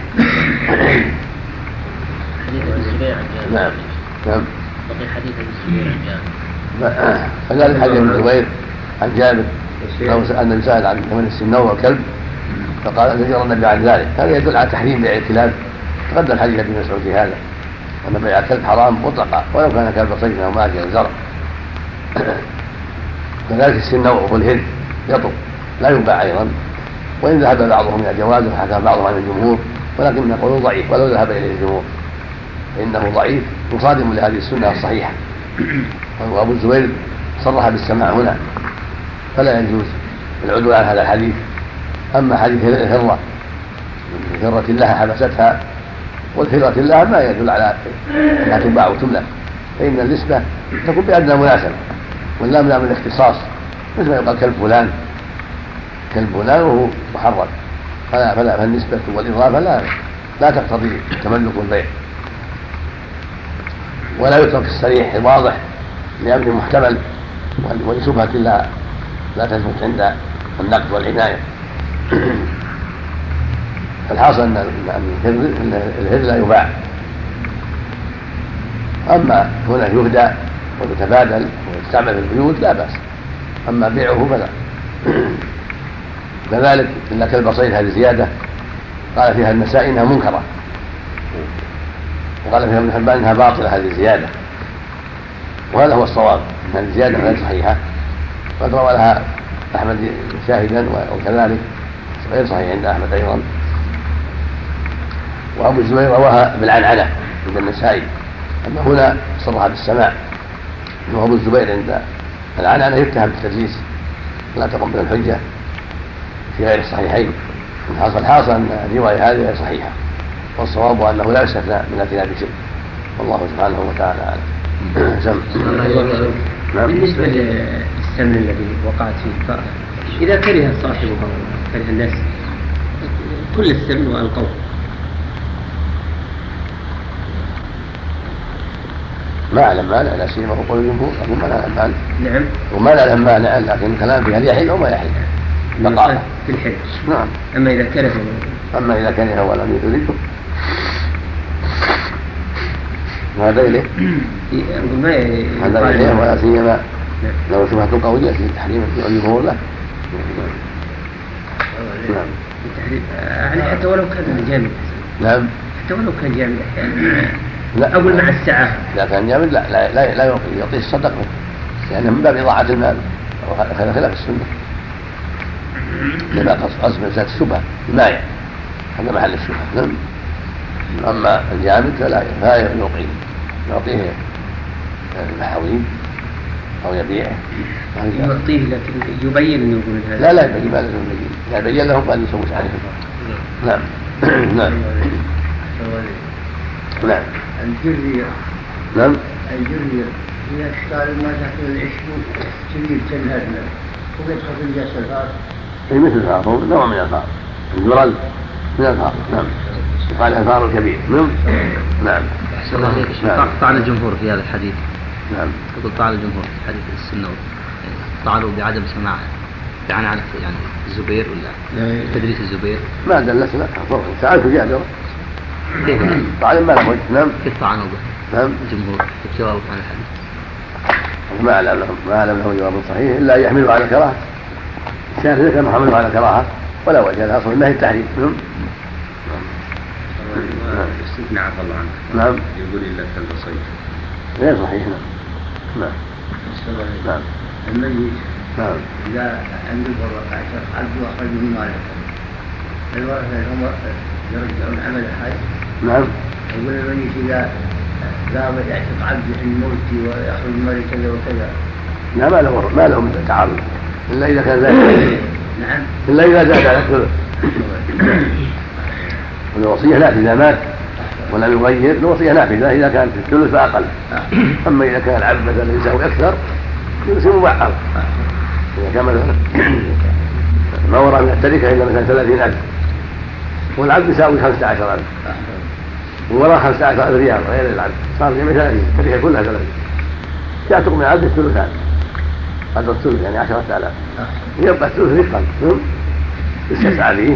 نعم نعم. بقي حديث ابن الزبير عن جابر. فذلك حديث ابن الزبير عن جابر أن النبي سأل عن ثمن السنور والكلب فقال زجر النبي عن ذلك. هذا يدل على تحريم بيع الكلاب. تقدم حديث ابن مسعود في هذا أن بيع الكلب حرام مطلقا ولو كان كلب صيد أو ماجي أو زرع. كذلك السنور والهد يطب لا يباع أيضا، وإن ذهب بعضهم إلى جوازه وحكى بعضهم عن الجمهور، ولكن نقول ضعيف ولو ذهب إليه الجمهور فإنه ضعيف مصادم لهذه السنة الصحيحة. وأبو الزبير صرح بالسماع هنا فلا يجوز العدول عن هذا الحديث. أما حديث الهرة هرة لها حبستها والهرة لها ما يدل على أنها تباع وتملك، فإن النسبة تكون بأدنى مناسبة واللام لام الاختصاص، مثل ما يقال كلب فلان كلب فلان وهو محرم، فلا فلا فالنسبة والإضافة لا لا تقتضي تملك البيع، ولا يترك الصريح الواضح لأمر محتمل ولشبهة لا لا تثبت عند النقد والعناية. الحاصل أن الهر لا يباع. أما هنا يهدى ويتبادل ويستعمل في البيوت لا بأس، أما بيعه فلا. كذلك إن كلب صيد هذه زيادة قال فيها النسائي إنها منكرة، وقال فيها ابن حبان إنها باطلة هذه الزيادة، وهذا هو الصواب أن هذه الزيادة غير صحيحة، وقد روى لها أحمد شاهدا وكذلك غير صحيح عند أحمد أيضا. وأبو الزبير رواها بالعنعنة عند النسائي، أما هنا صرح بالسماع. وأبو الزبير عند العنعنة يتهم بالتدليس لا تقوم به الحجة في غير الصحيحين. الحاصل الحاصل أن الرواية هذه غير صحيحة، والصواب أنه لا يستثنى من الكلاب شيء، والله سبحانه وتعالى أعلم. بالنسبة للسمن الذي وقعت فيه، إذا كره صاحبه كره الناس كل السمن وألقوه، ما أعلم مانع لا سيما قول الجمهور، لكن ما نعلم مانع. نعم. وما نعلم مانع، لكن الكلام في هل يحل أو ما يحل بقاء في الحل. نعم. أما إذا كره أما إذا كره ولم يريده هذا إليه هذا إليه، ولا سيما لو شبهة قوية في التحريم في الجمهور له. نعم. يعني حتى ولو كان جامد. نعم. حتى ولو كان جامد أحيانا. لا أقول مع الساعة. إذا كان جامد لا لا لا, لا يعطيه الصدقة، لأنه من باب إضاعة المال خلاف السنة. لما قصد مسألة الشبهة المايع هذا محل الشبهة. نعم. أما الجامد فلا لا يعطيه يعطيه المحاوين أو يبيعه. يعطيه لكن يبين يقول هذا. لا لا يبين، ما لازم يبين، يعني يبين لهم قال يسوس عليهم. نعم. نعم. نعم. الجرية. نعم. الجرية هي أشكال ما تحت العشب تجيب تنهدنا ويدخل في الجسد الفار. أي مثل الفار، هو نوع من الفار، الجرل من الفار. نعم. قال الفار الكبير. نعم. نعم. نعم. طعن الجمهور في هذا الحديث. نعم. يقول طعن الجمهور في حديث السنة طعنوا بعدم سماع يعني على يعني الزبير ولا تدريس الزبير. ما دلت لا تعرف جابر كيف طعن ما له وجه. نعم. كيف طعنوا به؟ نعم. الجمهور في جواب عن الحديث ما أعلم لهم ما أعلم له جواب صحيح إلا يحملوا على كراهة. كان ذلك ما حملوا على كراهة ولا وجه لها أصل ما هي التحريم. نعم. نعم الله عنك. نعم. يقول إلا كلب صيد غير صحيح. نعم. نعم. الميت. نعم. إذا عنده الورقة عشر ألف وأخرج من ماله الورثة هم يرجعون عمل الحج. نعم. يقول الميت إذا ذهب يعتق عبد الموت ويخرج المال كذا وكذا. لا ما له ما له من تعارض إلا إذا كان زاد. نعم. إلا إذا زاد على الثلث. والوصية نافذة إذا مات ولم يغير الوصية نافذة إذا كانت في الثلث فأقل. أما إذا كان العبد مثلا يساوي أكثر يصير مبعض. إذا كان مثلا ما وراء من التركة إلا مثلا ثلاثين ألف والعبد يساوي خمسة عشر ألف ووراء خمسة عشر ألف ريال غير العبد صار جميع ثلاثين التركة كلها ثلاثين يعتق من العبد الثلثان قدر الثلث يعني عشرة آلاف يبقى الثلث رقا يستسعى به.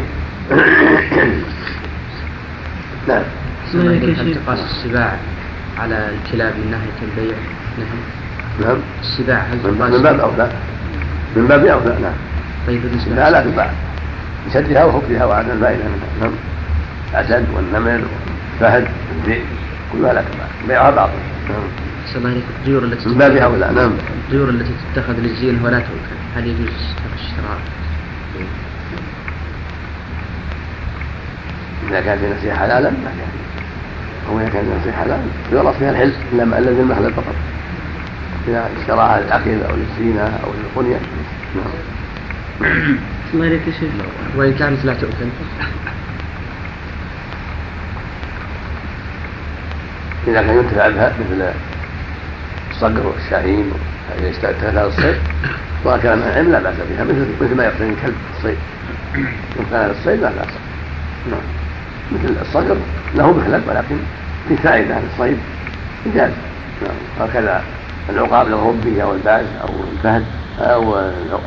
نعم. هل تقاس السباع على الكلاب من ناحية البيع؟ نعم. السباع هل تقاس من باب أولى من باب أولى. نعم. طيب لا لا تباع بشدها وحكمها وعدم الفائدة منها. نعم. الأسد والنمر والفهد والذئب كلها لا تباع بيعها باطل. نعم. الله عليك الطيور التي من باب أولى. نعم. الطيور التي تتخذ للزينة ولا تؤكل هل يجوز الشراء؟ إذا كان في نفسها حلالا أو إذا كان في نفسها حلالا يغلط فيها الحل إنما الذي المحلل فقط إذا اشتراها للأكل أو للزينة أو للقنية. نعم. الله عليك يا شيخ. وإن كانت لا تؤكل إذا كان ينتفع بها مثل الصقر والشاهين إذا اشتغلت الصيد وكان العلم لا بأس بها مثل مثل ما يقتني الكلب الصيد إن كان الصيد لا بأس. نعم. مثل الصقر له مخلب ولكن في فائدة عن الصيد إجازة. نعم. وكذا العقاب للربي أو الباز أو الفهد أو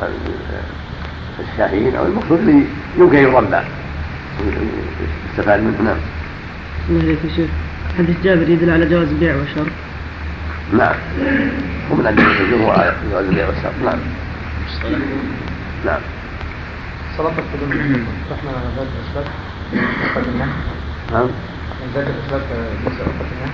الشاهين أو المقصود اللي يمكن يربى يستفاد منه. نعم. الله عليك يا شيخ. حديث جابر يدل على جواز البيع والشراء. نعم. ومن أدلة الجمهور على جواز البيع والشراء. نعم. نعم. صلاة القدوم رحنا زاد الأسباب قدمنا. نعم. زاد الأسباب قدمنا.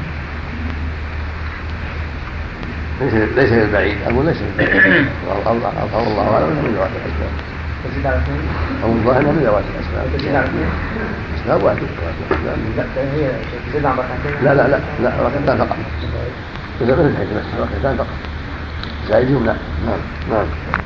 ليس ليس البعيد أقول ليس البعيد. الله أظهر الله أعلم من جواز الأسباب. تزيد على اثنين. أو الظاهر من جواز الأسباب. تزيد على اثنين. أسباب واحد. لا هي تزيد على ركعتين. لا لا لا لا ركعتان فقط. إذا مثل الحج بس ركعتان فقط. زائدهم لا. نعم. نعم.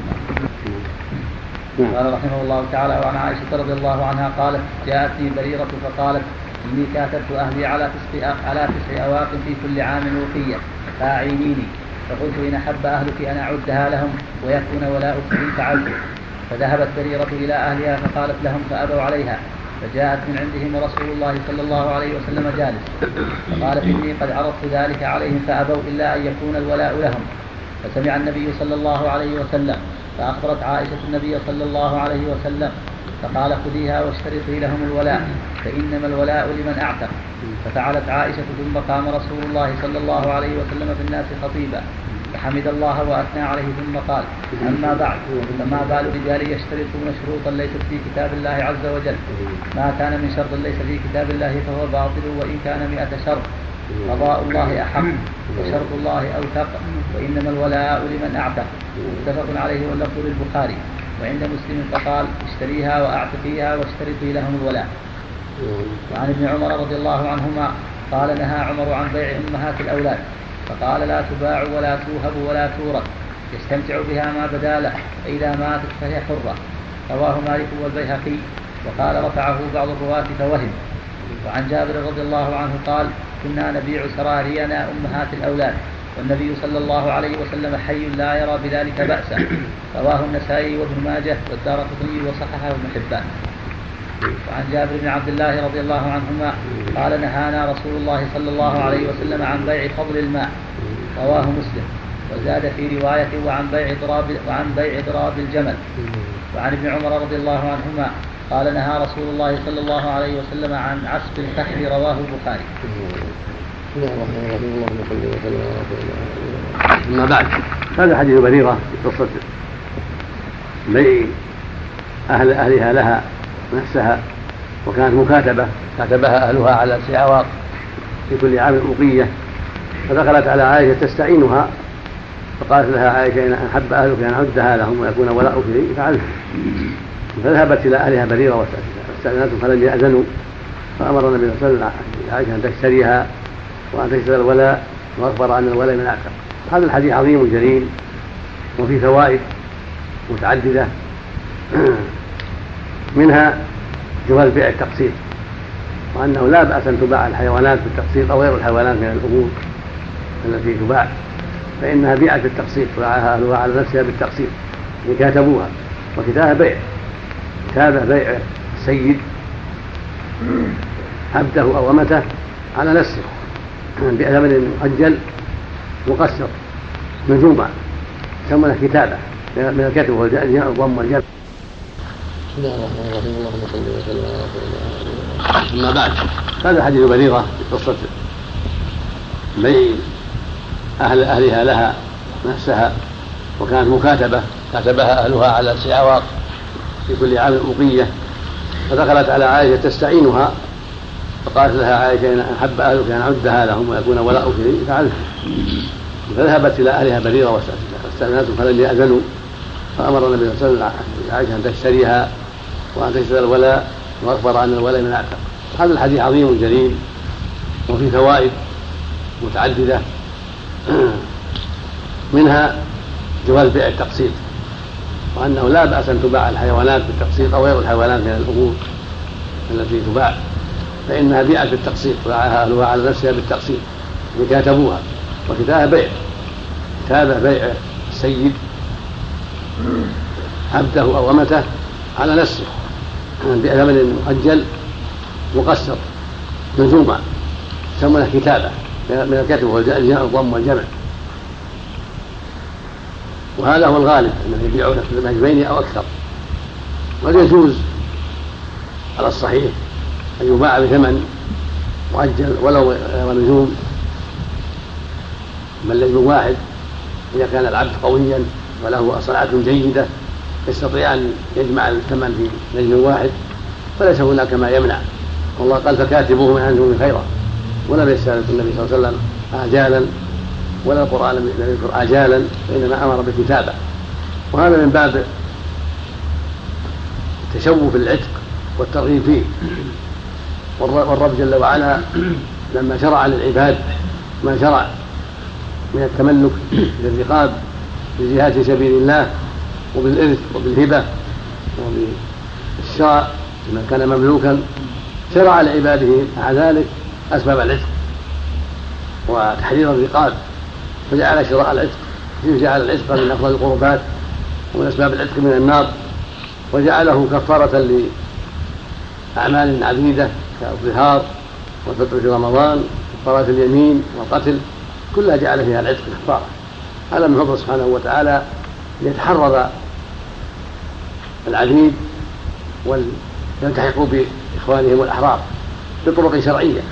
قال رحمه الله تعالى وعن عائشة رضي الله عنها قالت جاءتني بريرة فقالت إني كاتبت أهلي على تسع على تسع أواق في كل عام وقية فأعينيني فقلت إن أحب أهلك أن أعدها لهم ويكون ولاؤك إن فعلت. فذهبت بريرة إلى أهلها فقالت لهم فأبوا عليها فجاءت من عندهم ورسول الله صلى الله عليه وسلم جالس فقالت إني قد عرضت ذلك عليهم فأبوا إلا أن يكون الولاء لهم. فسمع النبي صلى الله عليه وسلم فأخبرت عائشة النبي صلى الله عليه وسلم فقال خذيها واشترطي لهم الولاء فإنما الولاء لمن أعتق. ففعلت عائشة ثم قام رسول الله صلى الله عليه وسلم في الناس خطيبا فحمد الله وأثنى عليه ثم قال أما بعد فما بال رجال يشترطون شروطا ليست في كتاب الله عز وجل ما كان من شرط ليس في كتاب الله فهو باطل وإن كان مئة شرط قضاء الله أحق وشرط الله أوثق وإنما الولاء لمن أعتق. متفق عليه واللفظ للبخاري. وعند مسلم فقال اشتريها وأعتقيها واشترطي لهم الولاء. وعن ابن عمر رضي الله عنهما قال نهى عمر عن بيع أمهات الأولاد فقال لا تباع ولا توهب ولا تورث يستمتع بها ما بدا له فإذا ماتت فهي حرة. رواه مالك والبيهقي وقال رفعه بعض الرواة فوهم. وعن جابر رضي الله عنه قال كنا نبيع سرارينا أمهات الأولاد والنبي صلى الله عليه وسلم حي لا يرى بذلك بأسا. رواه النسائي وابن ماجه والدارقطني وصححه ابن حبان. وعن جابر بن عبد الله رضي الله عنهما قال نهانا رسول الله صلى الله عليه وسلم عن بيع فضل الماء. رواه مسلم. وزاد في رواية وعن بيع ضراب وعن بيع ضراب الجمل. وعن ابن عمر رضي الله عنهما قال نهى رسول الله صلى الله عليه وسلم عن عسب الفخر. رواه البخاري. أما بعد هذا حديث بريرة في قصة بيع أهل أهلها لها نفسها وكانت مكاتبة كاتبها أهلها على تسع أواق في كل عام أوقية فدخلت على عائشة تستعينها فقالت لها عائشة إن أحب أهلك أن أعدها لهم ويكون ولاؤك لي فعلت. فذهبت إلى أهلها بريرة واستأذنتهم فلم يأذنوا فأمر النبي صلى الله عليه وسلم عائشة أن تشتريها وأن تجتر الولاء وأخبر أن الولاء من أعتق. هذا الحديث عظيم جليل وفي فوائد متعددة، منها جواز بيع التقسيط، وأنه لا بأس أن تباع الحيوانات بالتقسيط أو غير الحيوانات من الأمور التي تباع، فإنها بيعت بالتقسيط وباعها أهلها على نفسها بالتقسيط إن كاتبوها، وكتابها بيع، كتابة بيع السيد عبده أو أمته على نفسه بثمن مؤجل مقسط مجموعة يسمونها كتابة من الكتب والضم والجمع. بسم الله الرحمن الرحيم. اللهم صل وسلم على رسول الله. أما بعد، هذا حديث بريرة في قصة بيع أهل أهلها لها نفسها، وكانت مكاتبة كتبها أهلها على سعوار في كل عام أقية، فدخلت على عائشة تستعينها فقالت لها عائشة: إن أحب أهلك أن أعدها لهم ويكون ولاؤك لي فعلت. فذهبت إلى أهلها بريرة واستأذنتهم فلم يأذنوا، فأمر النبي صلى الله عليه وسلم عائشة أن تشتريها وأن تشتري الولاء وأخبر أن الولاء من أعتق. هذا الحديث عظيم جليل وفي فوائد متعددة، منها جواز بيع التقسيط، وأنه لا بأس أن تباع الحيوانات بالتقسيط أو غير الحيوانات من الأمور التي تباع، فإنها بيعت بالتقسيط وباعها أهلها على نفسها بالتقسيط إن كاتبوها، وكتابها بيع، كتابة بيع السيد عبده أو أمته على نفسه بثمن مؤجل مقسط مجموعة يسمونها كتابة من الكتب والضم والجمع. وهذا هو الغالب أنه يبيعون بمجمعين أو أكثر، وقد يجوز على الصحيح أن يباع بثمن مؤجل ولو نجوم من لجم واحد، إذا كان العبد قويا وله صنعة جيدة يستطيع أن يجمع الثمن في نجم واحد، فليس هناك ما يمنع. والله قال: فكاتبوه من عنده خيرا. ولم يستهلك النبي صلى الله عليه وسلم آجالا، ولا القرآن لم يذكر آجالا، وإنما أمر بالكتابة. وهذا من باب التشوف العتق والترغيب فيه. والرب جل وعلا لما شرع للعباد ما شرع من التملك للرقاب بالجهاد في سبيل الله وبالإرث وبالهبة وبالشراء لمن كان مملوكا، شرع لعباده مع ذلك أسباب العتق وتحرير الرقاب، فجعل شراء العتق جعل العتق من أفضل القربات ومن أسباب العتق من النار، وجعله كفارة لأعمال عديدة كالظهار والفطر في رمضان كفارة اليمين والقتل، كلها جعل فيها العتق كفارة. هذا من فضل سبحانه وتعالى ليتحرر العبيد ويلتحقوا بإخوانهم الأحرار بطرق شرعية.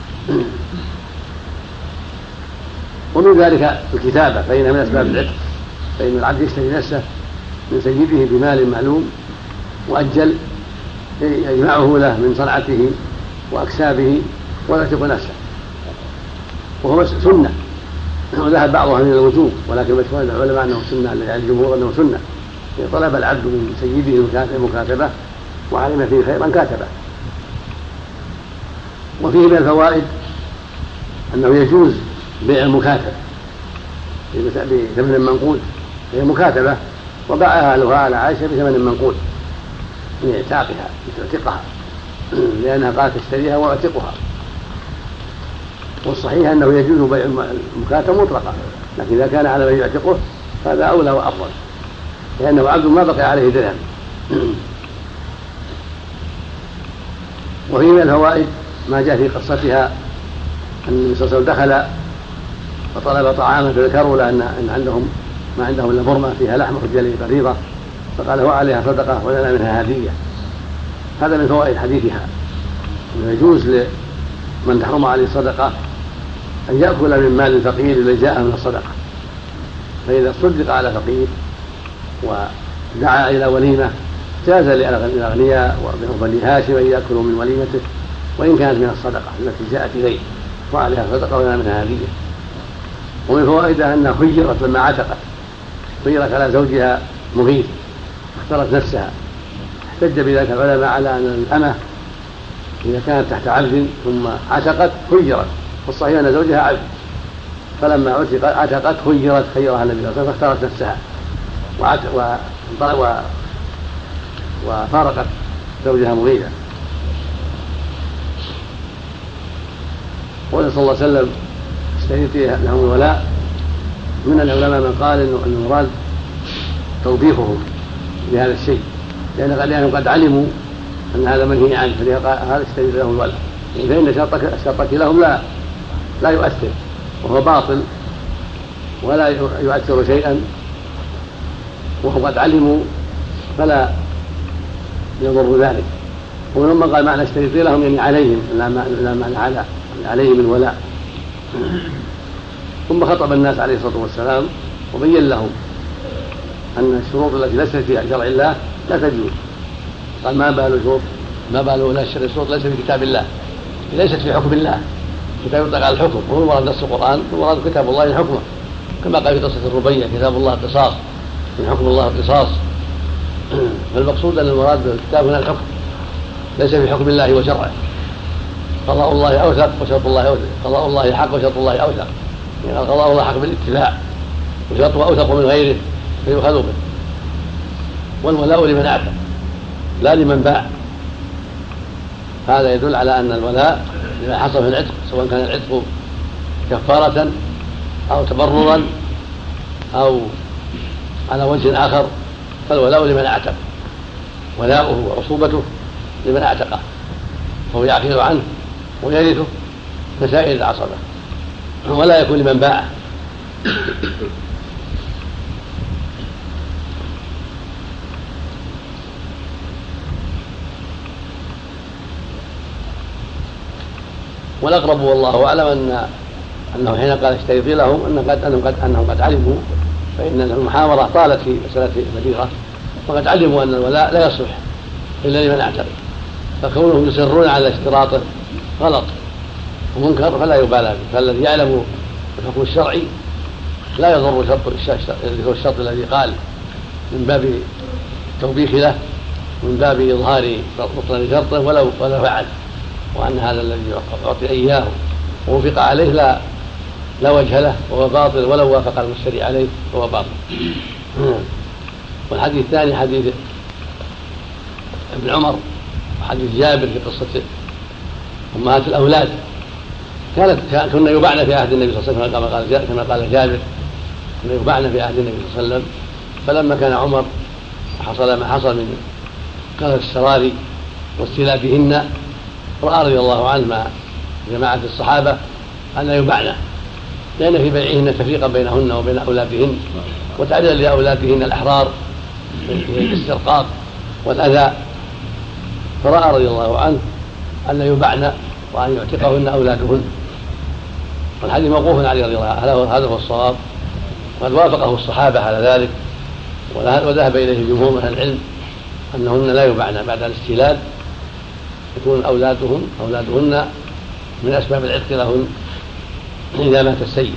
ومن ذلك الكتابة، فإنها من أسباب العتق، فإن العبد يشتري نفسه من سيده بمال معلوم مؤجل يجمعه له من صنعته وأكسابه ويعتق نفسه، وهو سنة، وذهب بعضها من الوجوب، ولكن مشهور عند العلماء أنه سنة، يعني الجمهور أنه سنة. طلب العبد من سيده المكاتبة وعلم فيه خيرا كاتبه. وفيه من الفوائد أنه يجوز بيع المكاتب بثمن منقود، هي مكاتبة وباعها أهلها على عائشة بثمن منقود من اعتاقها تعتقها، لأنها قالت تشتريها واعتقها. والصحيح أنه يجوز بيع المكاتب مطلقا، لكن إذا كان على من يعتقه فهذا أولى وأفضل، لأنه عبد ما بقي عليه درهم. وفي من الفوائد ما جاء في قصتها أن النبي صلى الله عليه وسلم دخل وطلب طعاما فذكروا له أن عندهم ما عندهم إلا برمة فيها لحم رجال بريضة، فقال: هو عليها صدقة ولنا منها هدية. هذا من فوائد حديثها، أنه يجوز لمن تحرم عليه الصدقة أن يأكل من مال الفقير الذي جاء من الصدقة، فإذا صدق على فقير ودعا إلى وليمة جاز للأغنياء وبني هاشم أن يأكلوا من وليمته وإن كانت من الصدقة التي جاءت إليه، وعليها صدقة ولنا منها هدية. ومن فوائدها أنها خيرت لما عتقت، خيرت على زوجها مغيث اختارت نفسها. احتج بذلك العلماء على أن الأمة إذا كانت تحت عبد ثم عتقت خيرت والصحيح أن زوجها عبد، فلما عتقت خيرت خيرها النبي صلى الله عليه وسلم فاختارت نفسها و... وفارقت زوجها مغيثا. قال صلى الله عليه وسلم استهدت لهم الولاء، من العلماء من قال انه المراد توبيخهم بهذا الشيء، لانهم قد علموا ان هذا منهي عنه، فهذا استهدت لهم الولاء، فان شرطك شرطك لهم لا لا يؤثر، وهو باطل ولا يؤثر شيئا، وهم قد علموا فلا يضر ذلك. ومن قال معنى اشترط لهم يعني عليهم، لا معنى على عليهم الولاء. ثم خطب الناس عليه الصلاة والسلام وبين لهم أن الشروط التي ليست في شرع الله لا تجوز. قال ما بال شروط ما بال لا الشروط ليست في كتاب الله، ليست في حكم الله، كتاب يطلق على الحكم، وهو مراد نص القرآن ومراد كتاب الله حكمه، كما قال في قصة الربيع كتاب الله القصاص، من حكم الله القصاص. فالمقصود أن المراد بالكتاب هنا الحكم، ليس في حكم الله وشرعه. قضاء الله أوثق وشرط الله أوثق، قضاء الله حق وشرط الله أوثق، يعني قضاء الله حق بالاتباع وشرطه أوثق من غيره فيؤخذ به. والولاء لمن أعتق لا لمن باع. هذا يدل على أن الولاء لما حصل في العتق، سواء كان العتق كفارة أو تبررا أو على وجه آخر، فالولاء لمن أعتق، ولاؤه وعصوبته لمن أعتقه، فهو يعقل عنه ويرثه كسائر العصبة، ولا يكون لمن باعه. والأقرب والله أعلم أن أنه حين قال اشترطي لهم أنهم قد أنهم قد أنهم قد علموا، فإن المحاورة طالت في مسألة بديرة، وقد علموا أن الولاء لا يصلح إلا لمن اعتق، فكونهم يصرون على اشتراطه غلط ومنكر فلا يبالى به. فالذي يعلم الحكم الشرعي لا يضر شرط هو الشرط الذي قال من باب التوبيخ له، من باب إظهار بطلان شرطه ولو ولا فعل، وأن هذا الذي أعطي إياه ووافق عليه لا لا وجه له وهو باطل، ولو وافق المشتري عليه وهو باطل. والحديث الثاني حديث ابن عمر وحديث جابر في قصة أمهات الأولاد، كانت كنا يباعن في عهد النبي صلى الله عليه وسلم كما قال جابر، كنا يباعن في عهد النبي صلى الله عليه وسلم. فلما كان عمر حصل ما حصل من كثرة السراري واستلافهن، رأى رضي الله عنه مع جماعة الصحابة أن يباعن، لأن في بيعهن تفريقا بينهن وبين أولادهن وتعديلا لأولادهن الأحرار بالاسترقاق والأذى، فرأى رضي الله عنه أن يباعن وأن يعتقهن أولادهن. والحديث موقوف عليه رضي الله عنه، هذا هو الصواب، وقد وافقه الصحابة على ذلك، وذهب إليه جمهور أهل العلم أنهن لا يباعن بعد الاستيلاد، يكون أولادهن أولادهن من أسباب العتق لهن إذا مات السيد.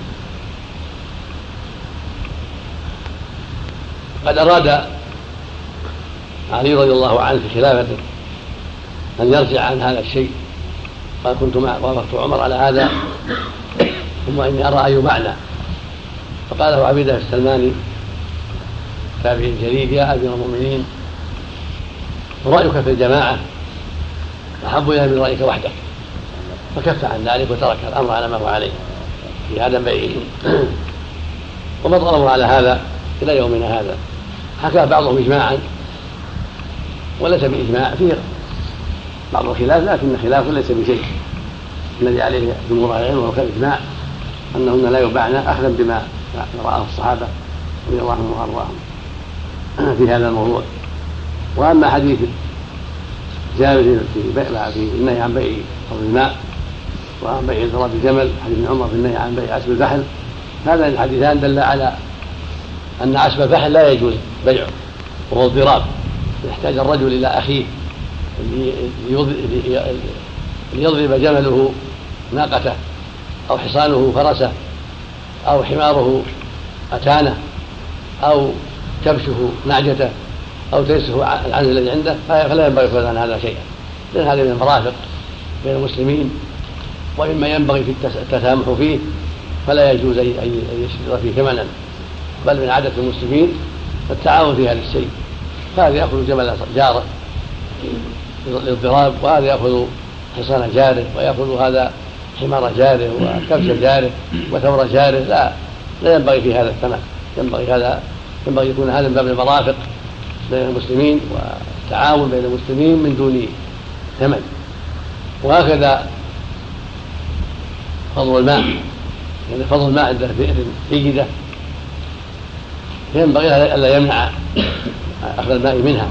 قد أراد علي رضي الله عنه في خلافته أن يرجع عن هذا الشيء، قال كنت مع وافقت عمر على هذا، ثم إني أرى أن يباعن. فقال له عبيدة السلماني تابعي الجليل يا أمير المؤمنين رأيك في الجماعة أحب إلى من رأيك وحدك، فكف عن ذلك وترك الأمر على ما هو عليه في هذا بيعهم. ومضى الأمر على هذا إلى يومنا هذا. حكى بعضهم إجماعا وليس بإجماع، فيه بعض الخلاف لكن خلاف ليس بشيء. الذي عليه جمهور العلم وهو كالإجماع أنهن لا يباعن أخذا بما رآه الصحابة رضي الله عنهم وأرضاهم في هذا الموضوع. وأما حديث جابر في بيع في النهي عن بيع فرض الماء وعن بيع ضراب الجمل، حديث ابن عمر في النهي عن بيع عسب الفحل، هذان الحديثان دل على أن عسب الفحل لا يجوز بيعه، وهو الضراب، يحتاج الرجل إلى أخيه ليضرب جمله ناقته أو حصانه فرسه أو حماره أتانه أو كبشه نعجته أو تيسه العنز الذي عنده، فلا ينبغي يفعل عن هذا شيئا، لأن هذا من المرافق بين المسلمين وإما ينبغي في التسامح فيه فلا يجوز أن يشترط فيه ثمنا، بل من عادة المسلمين التعاون في هذا الشيء، فهذا يأخذ جمل جاره للضراب، وهذا يأخذ حصان جاره، ويأخذ هذا حمار جاره وكبش جاره وثور جاره. لا لا ينبغي في هذا الثمن، ينبغي هذا ينبغي يكون هذا من باب المرافق بين المسلمين والتعاون بين المسلمين من دون ثمن. وهكذا فضل الماء، يعني فضل الماء عند بئر جيدة ينبغي ألا يمنع أخذ الماء منها،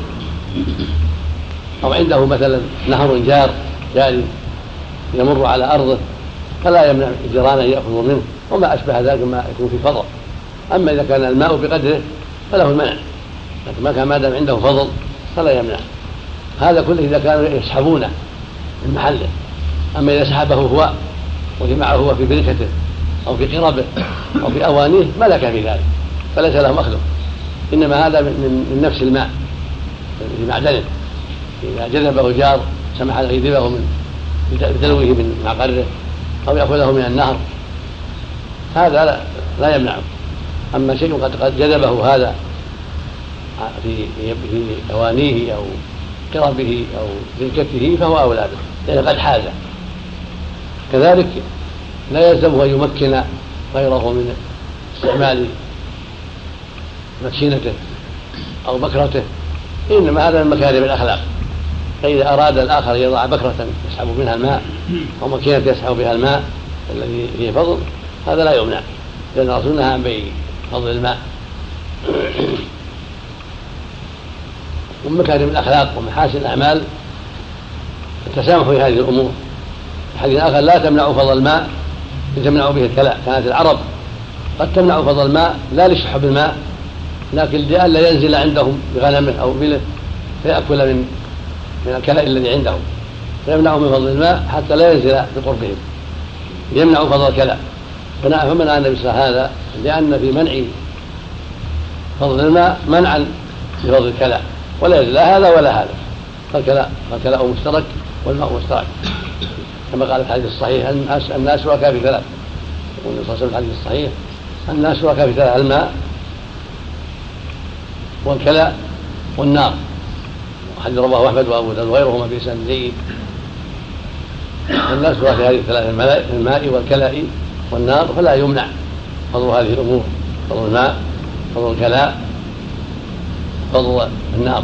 أو عنده مثلا نهر جار جاري يمر على أرضه فلا يمنع الجيران أن يأخذوا منه وما أشبه ذلك ما يكون في فضل. أما إذا كان الماء بقدره فله المنع، لكن ما كان ما دام عنده فضل فلا يمنع. هذا كله إذا كانوا يسحبونه من محله. أما إذا سحبه هو وجمعه هو في بركته أو في قربه أو في أوانيه ملك في ذلك فليس له مخلوق، إنما هذا من نفس الماء في معدنه. إذا جذبه الجار سمح له يجذبه من بدلوه من معقره أو يأخذه من النهر، هذا لا, لا يمنعه. أما شيء قد قد جذبه هذا في في أوانيه أو قربه أو بركته فهو أولى به لأنه قد حازه. كذلك لا يلزمه أن يمكن غيره من استعمال مكينته أو بكرته، إنما هذا من مكارم الأخلاق. فإذا أراد الآخر أن يضع بكرة يسحب منها الماء أو مكينة يسحب بها الماء الذي فيه فضل هذا لا يمنع، لأن الرسول نهى عن بيع فضل الماء. ومن مكارم الأخلاق ومحاسن الأعمال التسامح في هذه الأمور. حديث آخر لا تمنع فضل الماء تمنع به الكلاء. كانت العرب قد تمنع فضل الماء لا لشحب الماء لكن لئلا ينزل عندهم بغنمه أو بله فيأكل من من الكلاء الذي عندهم، فيمنعوا من فضل الماء حتى لا ينزل بقربهم، يمنعوا فضل الكلاء. فمنع النبي صلى الله عليه وسلم هذا لأن في منع فضل الماء منعا لفضل الكلاء، ولا ينزل لا هذا ولا هذا. فالكلاء فالكلاء مشترك والماء مشترك، كما قال في الحديث الصحيح الناس شركاء في ثلاث. يقول النبي صلى الله عليه وسلم في الحديث الصحيح الناس شركاء في ثلاث: الماء والكلاء والنار. وحديث رواه أحمد وأبو داود وغيرهما بإسناد جيد. الناس شركاء في هذه الثلاث: الماء والكلاء والنار، فلا يمنع فضل هذه الأمور: فضل الماء، فضل الكلاء، فضل النار.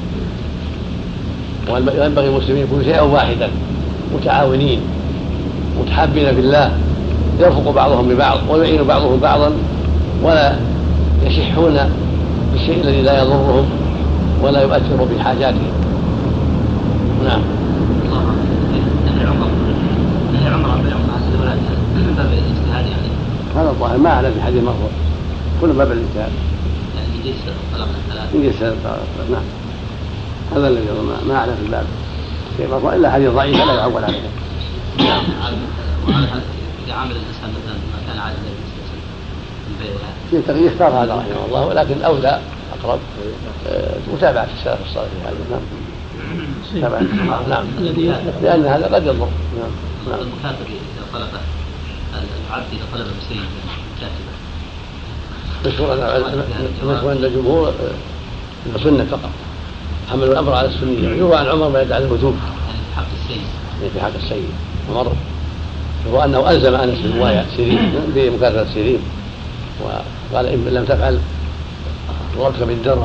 وينبغي المسلمين يكونوا شيئا واحدا متعاونين متحابين في الله، يرفق بعضهم ببعض ويعين بعضهم بعضا، ولا يشحون بالشيء الذي لا يضرهم ولا يؤثر في حاجاتهم. نعم. نهي عمر نهي عمر عن بيع محاسن الولاد من باب الاجتهاد يعني. هذا الظاهر ما أعلم في حديث مرفوع، كل باب الاجتهاد. يعني من جنس الطلاق الثلاث. من جنس الطلاق. نعم. هذا الذي ما أعلم في الباب شيء مرفوع إلا حديث ضعيف لا يعول عليه. نعم. وعلى إذا عامل الإنسان مثلا ما كان عادة في تغيير اختار هذا رحمه الله، ولكن الأولى أقرب متابعة السلف الصالح في هذا. نعم. متابعة. نعم. لأن هذا قد يضر. نعم. نعم. المكاتب إذا طلب العبد إذا طلب بسيء كاتبة. مشهور عند الجمهور السنة فقط، حمل الأمر على السنية. يروى عن عمر ما يدعي الوجوب. يعني في حق السيد. يعني في حق السيد عمر يروى أنه ألزم أنس برواية سيرين بمكاتبة سيرين وقال إن لم تفعل ضربتك بالدرة.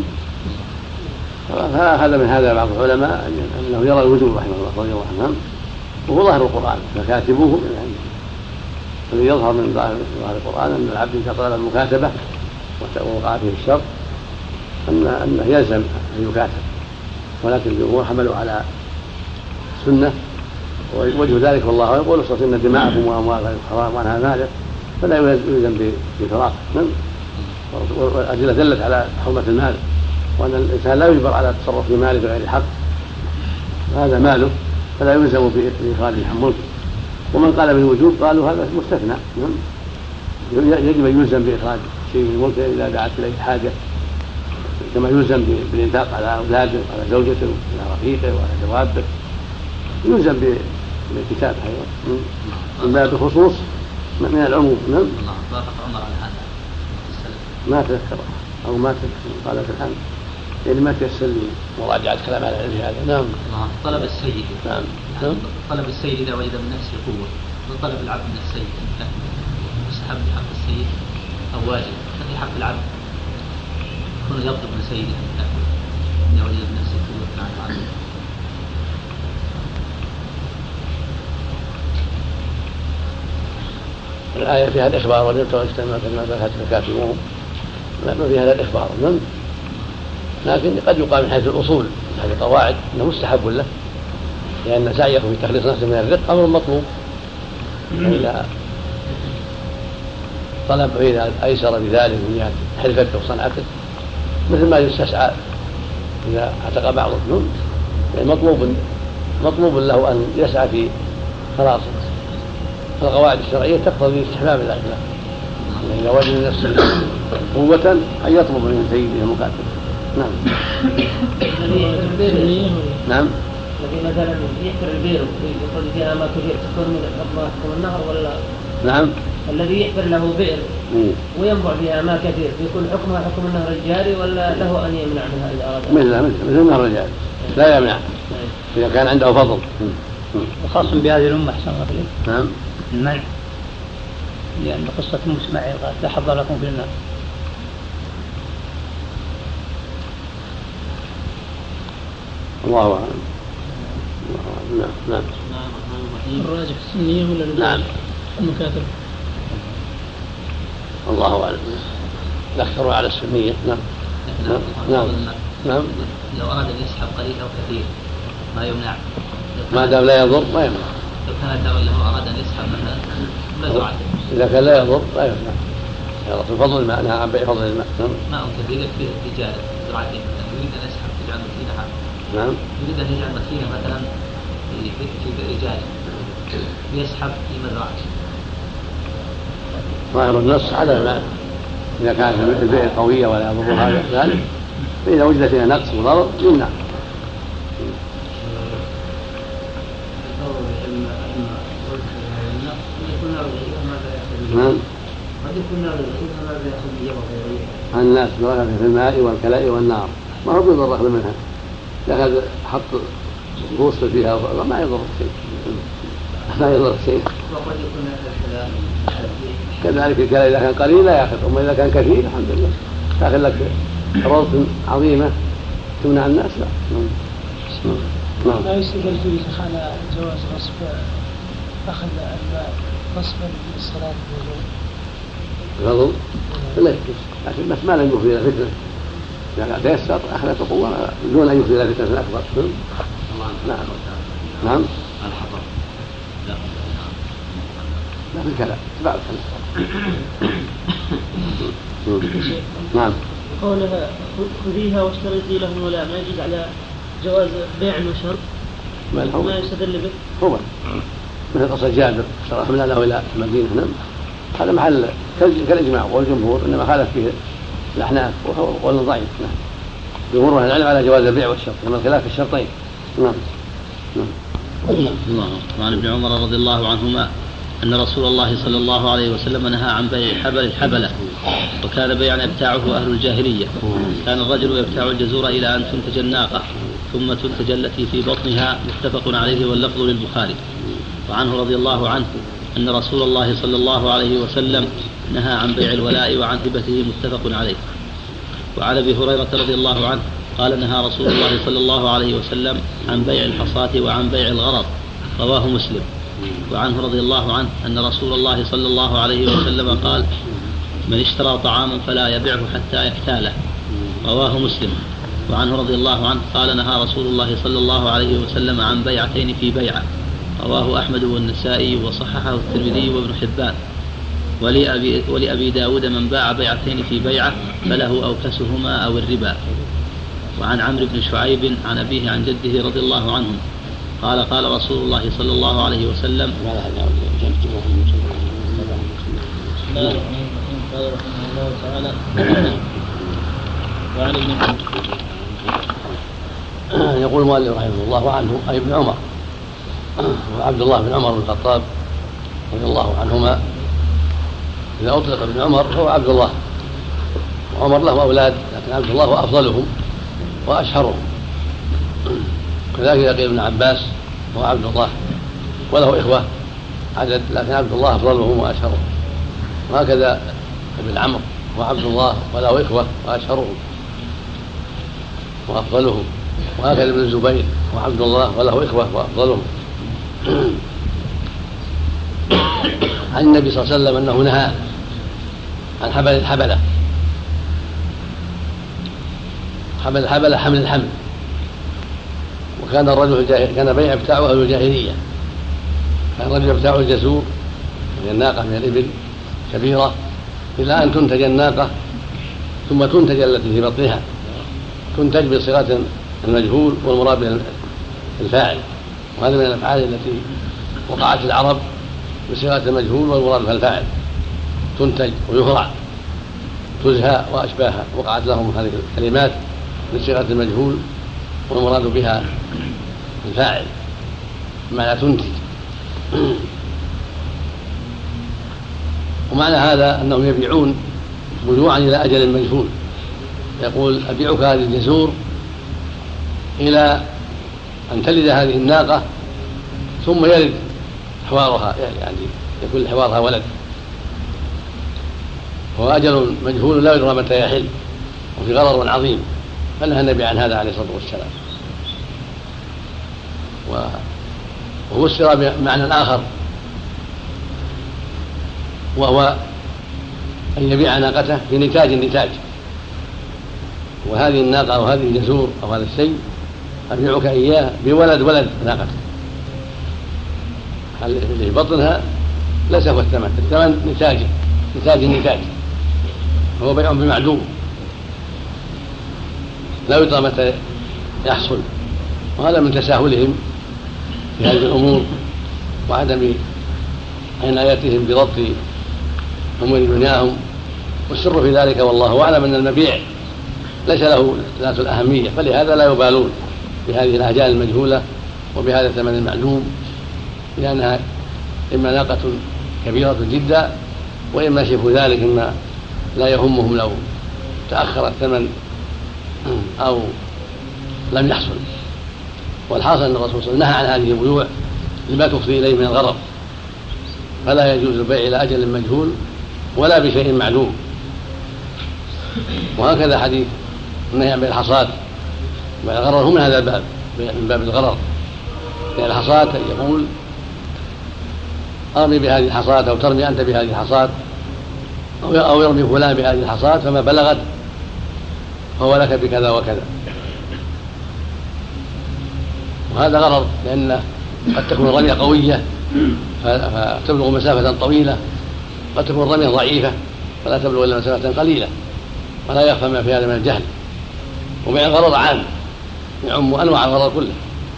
فهذا من هذا بعض العلماء أنه يرى الوجوب رحمه الله رضي الله عنهم، وهو ظاهر القرآن فكاتبوه من عنده. الذي يظهر من ظاهر القرآن أن العبد إذا طلب المكاتبة ووقع فيه الشر أن أنه يلزم أن يكاتب، ولكن الجمهور حملوا على سنة. ووجه ذلك والله يقول: "إن دماءكم وأموالكم حرام وعنها مالك فلا يلزم بفراق". والأدلة دلت على حرمة المال وأن الإنسان لا يجبر على التصرف في ماله بغير حق، هذا ماله فلا يلزم بإخراجه عن ملكه. ومن قال بالوجوب قالوا هذا مستثنى، يجب أن يلزم بإخراج شيء من ملكه إذا دعت إليه حاجة، كما يلزم بالإنفاق على أولاده وعلى زوجته وعلى رفيقه وعلى جوابه، يلزم من الكتاب أيضا من باب الخصوص من العموم. نعم. الله وافق عمر على هذا ما تذكر أو ما تذكر قال في الحمد يعني ما تيسر لي مراجعة كلام على العلم هذا. نعم. طلب السيد. نعم. طلب السيد إذا وجد من نفسه قوة وطلب العبد من السيد مستحب في حق السيد أو واجب في حق العبد يكون يطلب من سيده إذا وجد من نفسه قوة عن العبد. الآية فيها الإخبار وجدت واجتمع كلمات الهاتف الكافرون ما فيها هذا الإخبار. نعم. لكن قد يقال من حيث الأصول هذه القواعد أنه مستحب له لأن سعيه في تخليص نفسه من الرق أمر مطلوب. إذا طلب إذا أيسر بذلك من جهة حرفته وصنعته مثل ما يستسعى إذا اعتقى بعضهم يعني مطلوب مطلوب له أن يسعى في خلاص القواعد الشرعية تقتضي استحباب الأخلاق. إذا وجد نفسه قوة أن يطلب من سيده المقاتل. نعم. نعم. الذي مثلا يحفر البير ويقول فيها ما كثير تكون من حكم النهر ولا؟ نعم. الذي يحفر له بئر وينبع فيها ما كثير يكون حكمها حكم النهر الجاري ولا له أن يمنع منها إذا أراد؟ مثل مثل النهر الجاري لا يمنع إذا كان عنده فضل. وخاص بهذه الأمة أحسن الله إليك. نعم. المنع لأن قصة مسماعيل قالت لا حظ لكم في النار. الله أعلم. نعم. نعم. الراجح السنية ولا نعم المكاتب؟ الله أعلم. الأكثر على السنية. نعم. نعم. نعم. لو أراد أن يسحب قليل أو كثير ما يمنع. ما دام لا يضر ما يمنع. لو كان له أراد أن يسحب مثلا مزرعة. إذا كان لا يضر لا يمنع. يضر في فضل الماء. نهى عن بيع فضل الماء. ماء كثير يكفي التجارة زراعتين يريد أن يسحب يجعل مكينة. نعم. يريد أن يجعل مكينة مثلا في رجال يسحب في مزرعة. ظاهر النص على الماء إذا كانت البيع قوية ولا يضر هذا ذلك فإذا وجدت فيها نقص وضرر يمنع. نعم. الناس بركة في الماء والكلاء والنار ما هو بيضر أخذ منها لكن حط بوصل فيها ما يضر شيء ما يضر شيء. كذلك الكلاء إذا كان قليل لا يأخذ أما إذا كان كثير الحمد لله تأخذ لك روض عظيمة تمنع الناس. لا. نعم. لا يستدل فيه على جواز غصب أخذ الماء غصبا للصلاة الفضل لا يجوز لكن بس ما لم يفضي الى فتنه اذا تيسر اخذت قوه دون ان يفضي الى فتنه اكبر. نعم. نعم. الحطب لا لا في الكلام بعد نعم. قولها خذيها واشترطي لهم ولا ما يجوز على جواز بيع وشرط ما يستدل به هو مثل قصة جابر حملنا له إلى المدينة. نعم. هذا محل كالإجماع والجمهور إنما خالف فيه الأحناف وهو قول ضعيف. نعم. جمهور أهل العلم على جواز البيع والشرط كما خلاف الشرطين. نعم. نعم. الله. وعن ابن عمر رضي الله عنهما أن رسول الله صلى الله عليه وسلم نهى عن بيع حبل الحبلة وكان بيعا يبتاعه أهل الجاهلية. كان الرجل يبتاع الجزور إلى أن تنتج الناقة ثم تنتج التي في بطنها متفق عليه واللفظ للبخاري. وعنه رضي الله عنه أن رسول الله صلى الله عليه وسلم نهى عن بيع الولاء وعن هبته متفق عليه. وعن أبي هريرة رضي الله عنه قال نهى رسول الله صلى الله عليه وسلم عن بيع الحصاة وعن بيع الغرض رواه مسلم. وعنه رضي الله عنه أن رسول الله صلى الله عليه وسلم قال من اشترى طعاما فلا يبيعه حتى يحتاله رواه مسلم. وعنه رضي الله عنه قال نهى رسول الله صلى الله عليه وسلم عن بيعتين في بيعة رواه أحمد والنسائي وصححه الترمذي وابن حبان. ولأبي, ولأبي داود من باع بيعتين في بيعة فله أوكسهما أو الربا. وعن عمرو بن شعيب عن أبيه عن جده رضي الله عنهم قال قال رسول الله صلى الله عليه وسلم يقول المؤلف رحمه الله عنه أي ابن عمر وعبد الله بن عمر بن الخطاب رضي الله عنهما. إذا أطلق ابن عمر فهو عبد الله، وعمر له أولاد لكن عبد الله هو أفضلهم وأشهرهم. كذلك إذا قيل ابن عباس هو عبد الله وله إخوة عدد لكن عبد الله أفضلهم وأشهرهم. وهكذا ابن عمرو هو عبد الله وله إخوة وأشهرهم وأفضلهم. وهكذا ابن الزبير هو عبد الله وله إخوة وأفضلهم. عن النبي صلى الله عليه وسلم أنه نهى عن حبل الحبلة. حبل الحبلة حمل الحمل، وكان الرجل الجاهل كان بيع بتاعه أهل الجاهلية. كان الرجل بتاعه الجزور من الناقة من الإبل كبيرة إلى أن تنتج الناقة ثم تنتج التي في بطنها، تنتج بصيغة المجهول والمراد بالفاعل. وهذا من الأفعال التي وقعت العرب بصيغة المجهول والمراد بها الفاعل، تنتج ويهرع تزهى وأشباهها. وقعت لهم هذه الكلمات بصيغة المجهول والمراد بها الفاعل معنى تنتج. ومعنى هذا أنهم يبيعون بيوعا إلى أجل مجهول. يقول أبيعك هذه الجزور إلى أن تلد هذه الناقة ثم يلد حوارها، يعني يكون حوارها ولد، وهو أجل مجهول لا يدرى متى يحل وفي غرر عظيم. فنهى النبي عن هذا عليه الصلاة والسلام. وفسر بمعنى آخر وهو أن يبيع ناقته في نتاج النتاج، وهذه الناقة أو هذه الجزور أو هذا الشيء أبيعك إياه بولد ولد ناقته. اللي في بطنها ليس هو الثمن، الثمن نتاجه، نتاج النتاج، هو بيع بمعدوم لا يدرى متى يحصل. وهذا من تساهلهم في هذه الأمور وعدم عنايتهم بضبط أمور دنياهم. والسر في ذلك والله أعلم أن المبيع ليس له ذات الأهمية، فلهذا لا يبالون بهذه الآجال المجهولة وبهذا الثمن المعدوم، لأنها إما ناقة كبيرة جدا وإما شبه ذلك، إما لا يهمهم لو تأخر الثمن أو لم يحصل. والحاصل أن الرسول صلى الله عليه وسلم نهى عن هذه البيوع لما تفضي إليه من الغرر، فلا يجوز البيع إلى أجل مجهول ولا بشيء معلوم. وهكذا حديث النهي عن بيع الحصاد والغرر هم من هذا الباب، من باب الغرر. بيع الحصاد يقول أرمي بهذه الحصاد أو ترمي أنت بهذه الحصاد أو يرمي فلان بهذه الحصاد فما بلغت فهو لك بكذا وكذا. وهذا غرر، لأن قد تكون الرمية قوية فتبلغ مسافة طويلة، قد تكون الرمية ضعيفة فلا تبلغ إلا مسافة قليلة، ولا يخفى ما في هذا من الجهل. وبيع الغرر عام يعم أنواع الغرر كله،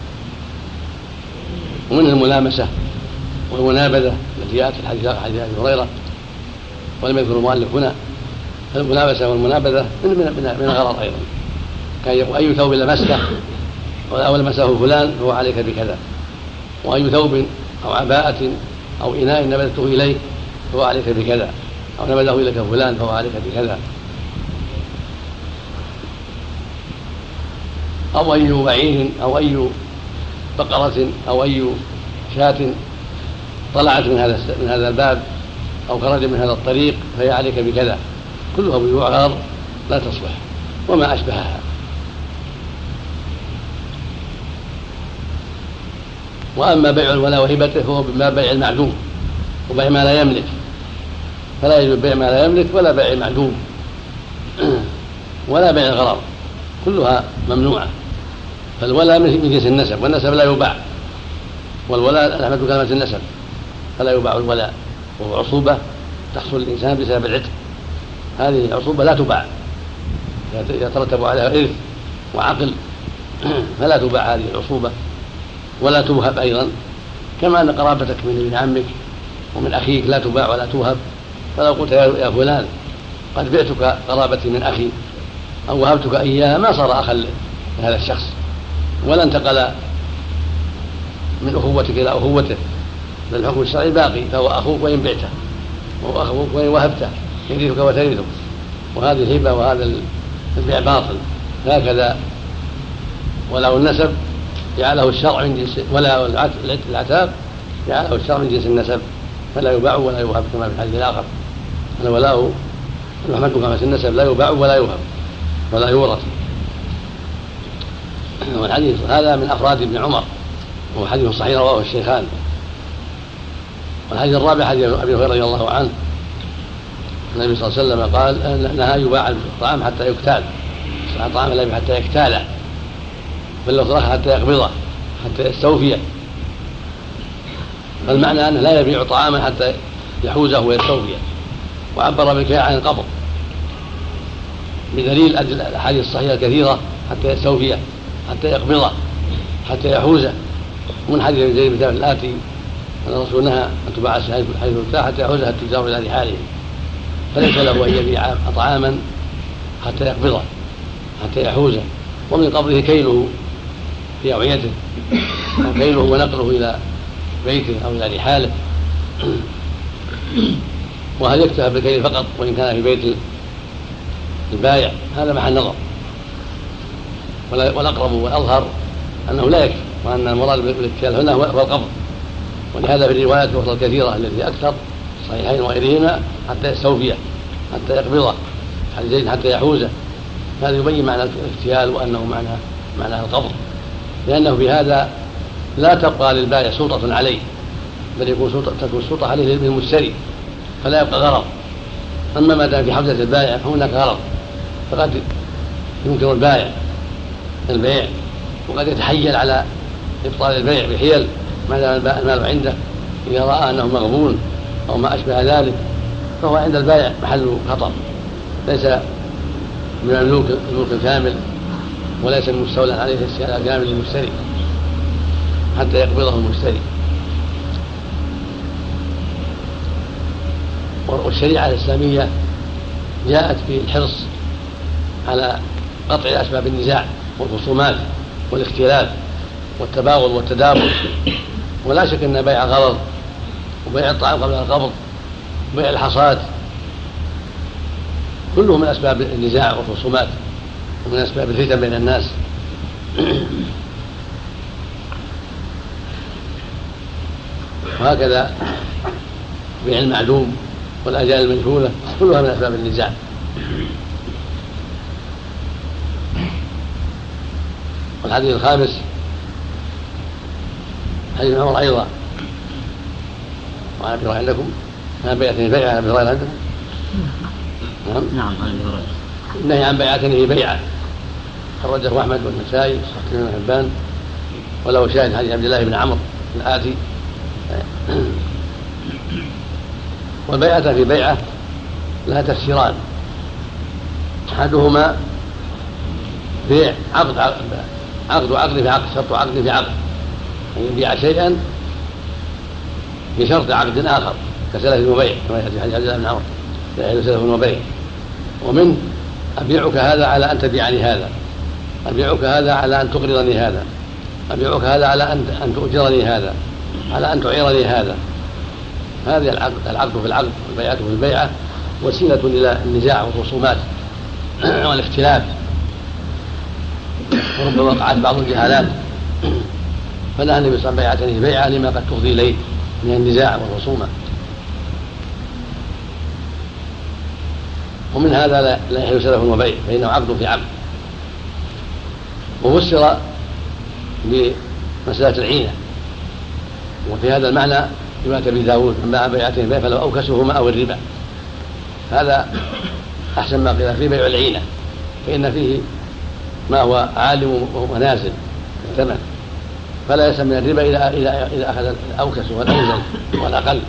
ومنه الملامسة والمنابذة التي جاءت في حديث أبي هريرة ولم يذكر المؤلف هنا. الملامسة والمنابذة من من الغرر أيضا. كان يقول أي ثوب لمسته أو لمسه فلان فهو عليك بكذا، وأي ثوب أو عباءة أو إناء نبذته إليك فهو عليك بكذا، أو نبذه إليك فلان فهو عليك بكذا. أو أي بعير أو أي بقرة أو أي شاة طلعت من هذا من هذا الباب أو خرج من هذا الطريق فهي عليك بكذا، كلها بيوع غرر لا تصلح وما أشبهها. وأما بيع الولاء وهبته فهو بما بيع المعدوم وبيع ما لا يملك، فلا يجوز بيع ما لا يملك ولا بيع المعدوم ولا بيع الغرر، كلها ممنوعة. فالولاء من جنس النسب، والنسب لا يباع، والولاء نحمد كلمة النسب فلا يباع الولاء، وهو عصوبة تحصل الإنسان بسبب العتق. هذه العصوبة لا تباع، يترتب عليها إرث وعقل، فلا تباع هذه العصوبة ولا توهب أيضا، كما أن قرابتك من ابن عمك ومن أخيك لا تباع ولا توهب. فلو قلت يا فلان قد بعتك قرابتي من أخي أو وهبتك إياها ما صار أخا لهذا الشخص، ولا انتقل من أخوتك إلى أخوته، بل الحكم الشرعي باقي، فهو أخوك وإن بعته، وهو أخوك وإن وهبته، يرثك وترثك. وهذه الهبة وهذا البيع باطل. هكذا ولو النسب جعله الشرع من جنس، ولا العتاق جعله الشرع من جنس النسب، فلا يباع ولا يوهب كما في الحديث الآخر. الولاء محمد كما في النسب لا يباع ولا يوهب ولا يورث. والحديث هذا من أفراد ابن عمر، وهو حديث صحيح رواه الشيخان. والحديث الرابع حديث أبي هريرة رضي الله عنه، النبي صلى الله عليه وسلم قال نهى يباع الطعام حتى يكتال، الطعام لا يباع حتى يكتاله، بل لو تركه حتى يقبضه حتى يستوفيه. فالمعنى أنه لا يبيع طعاما حتى يحوزه ويستوفيه، وعبر بالكيع عن القبض بدليل الأحاديث الصحيحة الكثيرة حتى يستوفيه، حتى يقبضه، حتى يحوزه. ومن حديث زيد بن ثابت الآتي أن الرسول نهى أن تباع حيث تباع حتى يحوزها التجار إلى رحالهم، فليس له أن يبيع طعاما حتى يقبضه حتى يحوزه. ومن قبضه كيله في أوعيته، أو كيله ونقله إلى بيته أو إلى رحاله. وهل يكتفى بالكيل فقط وإن كان في بيت البائع؟ هذا محل نظر، والأقرب والأظهر أنه لا يكفي، وأن المراد بالاكتيال هنا هو القبض. ولهذا في الروايات الأخرى الكثيرة التي أكثر صحيحين وغيرهما حتى يستوفيه، حتى يقبضه، حتى يحوزه. هذا يبين معنى الاكتيال وأنه معنى معنى القبض، لأنه بهذا لا تبقى للبائع سلطة عليه، بل يكون سلطة تكون سلطة عليه للمشتري، فلا يبقى غرض. أما ما دام في حوزة البائع فهناك غرض، فقد يمكن البائع البيع، وقد يتحيل على إبطال البيع بحيل ما دام المال عنده، إذا رأى أنه مغبون أو ما أشبه ذلك، فهو عند البائع محل خطر، ليس من الملوك الملك الكامل، وليس المستولى عليه استيلاء كامل للمشتري حتى يقبضه المشتري. والشريعة الإسلامية جاءت بالحرص على قطع أسباب النزاع والخصومات والاختلاف والتباغض والتدابر. ولا شك أن بيع غرض وبيع الطعام قبل القبض وبيع الحصاد كله من أسباب النزاع والخصومات ومن أسباب الفتن بين الناس. وهكذا بيع المعدوم والأجال المجهولة كلها من أسباب النزاع. والحديث الخامس حديث عمر أيضا، وعن أبي هريرة عندكم عن بيعة بيعة عن أبي هريرة عندكم؟ نعم نعم عن أبي هريرة النهي عن بيعة بيعة، خرجه أحمد والنسائي وصححه ابن حبان، وله شاهد حديث عبد الله بن عمرو الآتي. والبيعة في بيعة لها تفسيران، أحدهما بيع عقد عقد عقد في عقد، شرط عقد في عقد، يعني يبيع شيئا بشرط عقد آخر كسلف وبيع كما يأتي حديث عبد الله بن عمرو لا يحل سلف وبيع. ومن أبيعك هذا على أن تبيعني هذا، أبيعك هذا على أن تقرضني هذا، أبيعك هذا على أن تؤجرني هذا، على أن تعيرني هذا. هذه العقد العقد في العقد والبيعة في البيعة وسيلة إلى النزاع والخصومات والاختلاف، وربما وقعت بعض الجهالات، فنهى النبي صلى الله عليه وسلم بيعة لما قد تفضي إليه من النزاع والخصومة. ومن هذا لا يحل سلف وبيع، فإنه عقد في عقد. وفسر بمسألة العينة، وفي هذا المعنى رواية أبي داود من باع بيعتين بيع فلو أوكسهما أو الربا، هذا أحسن ما قيل في بيع العينة، فإن فيه ما هو عالم ونازل الثمن، فلا يسمى الربا إذا إذا إذا أخذ الأوكس والأنزل والأقل.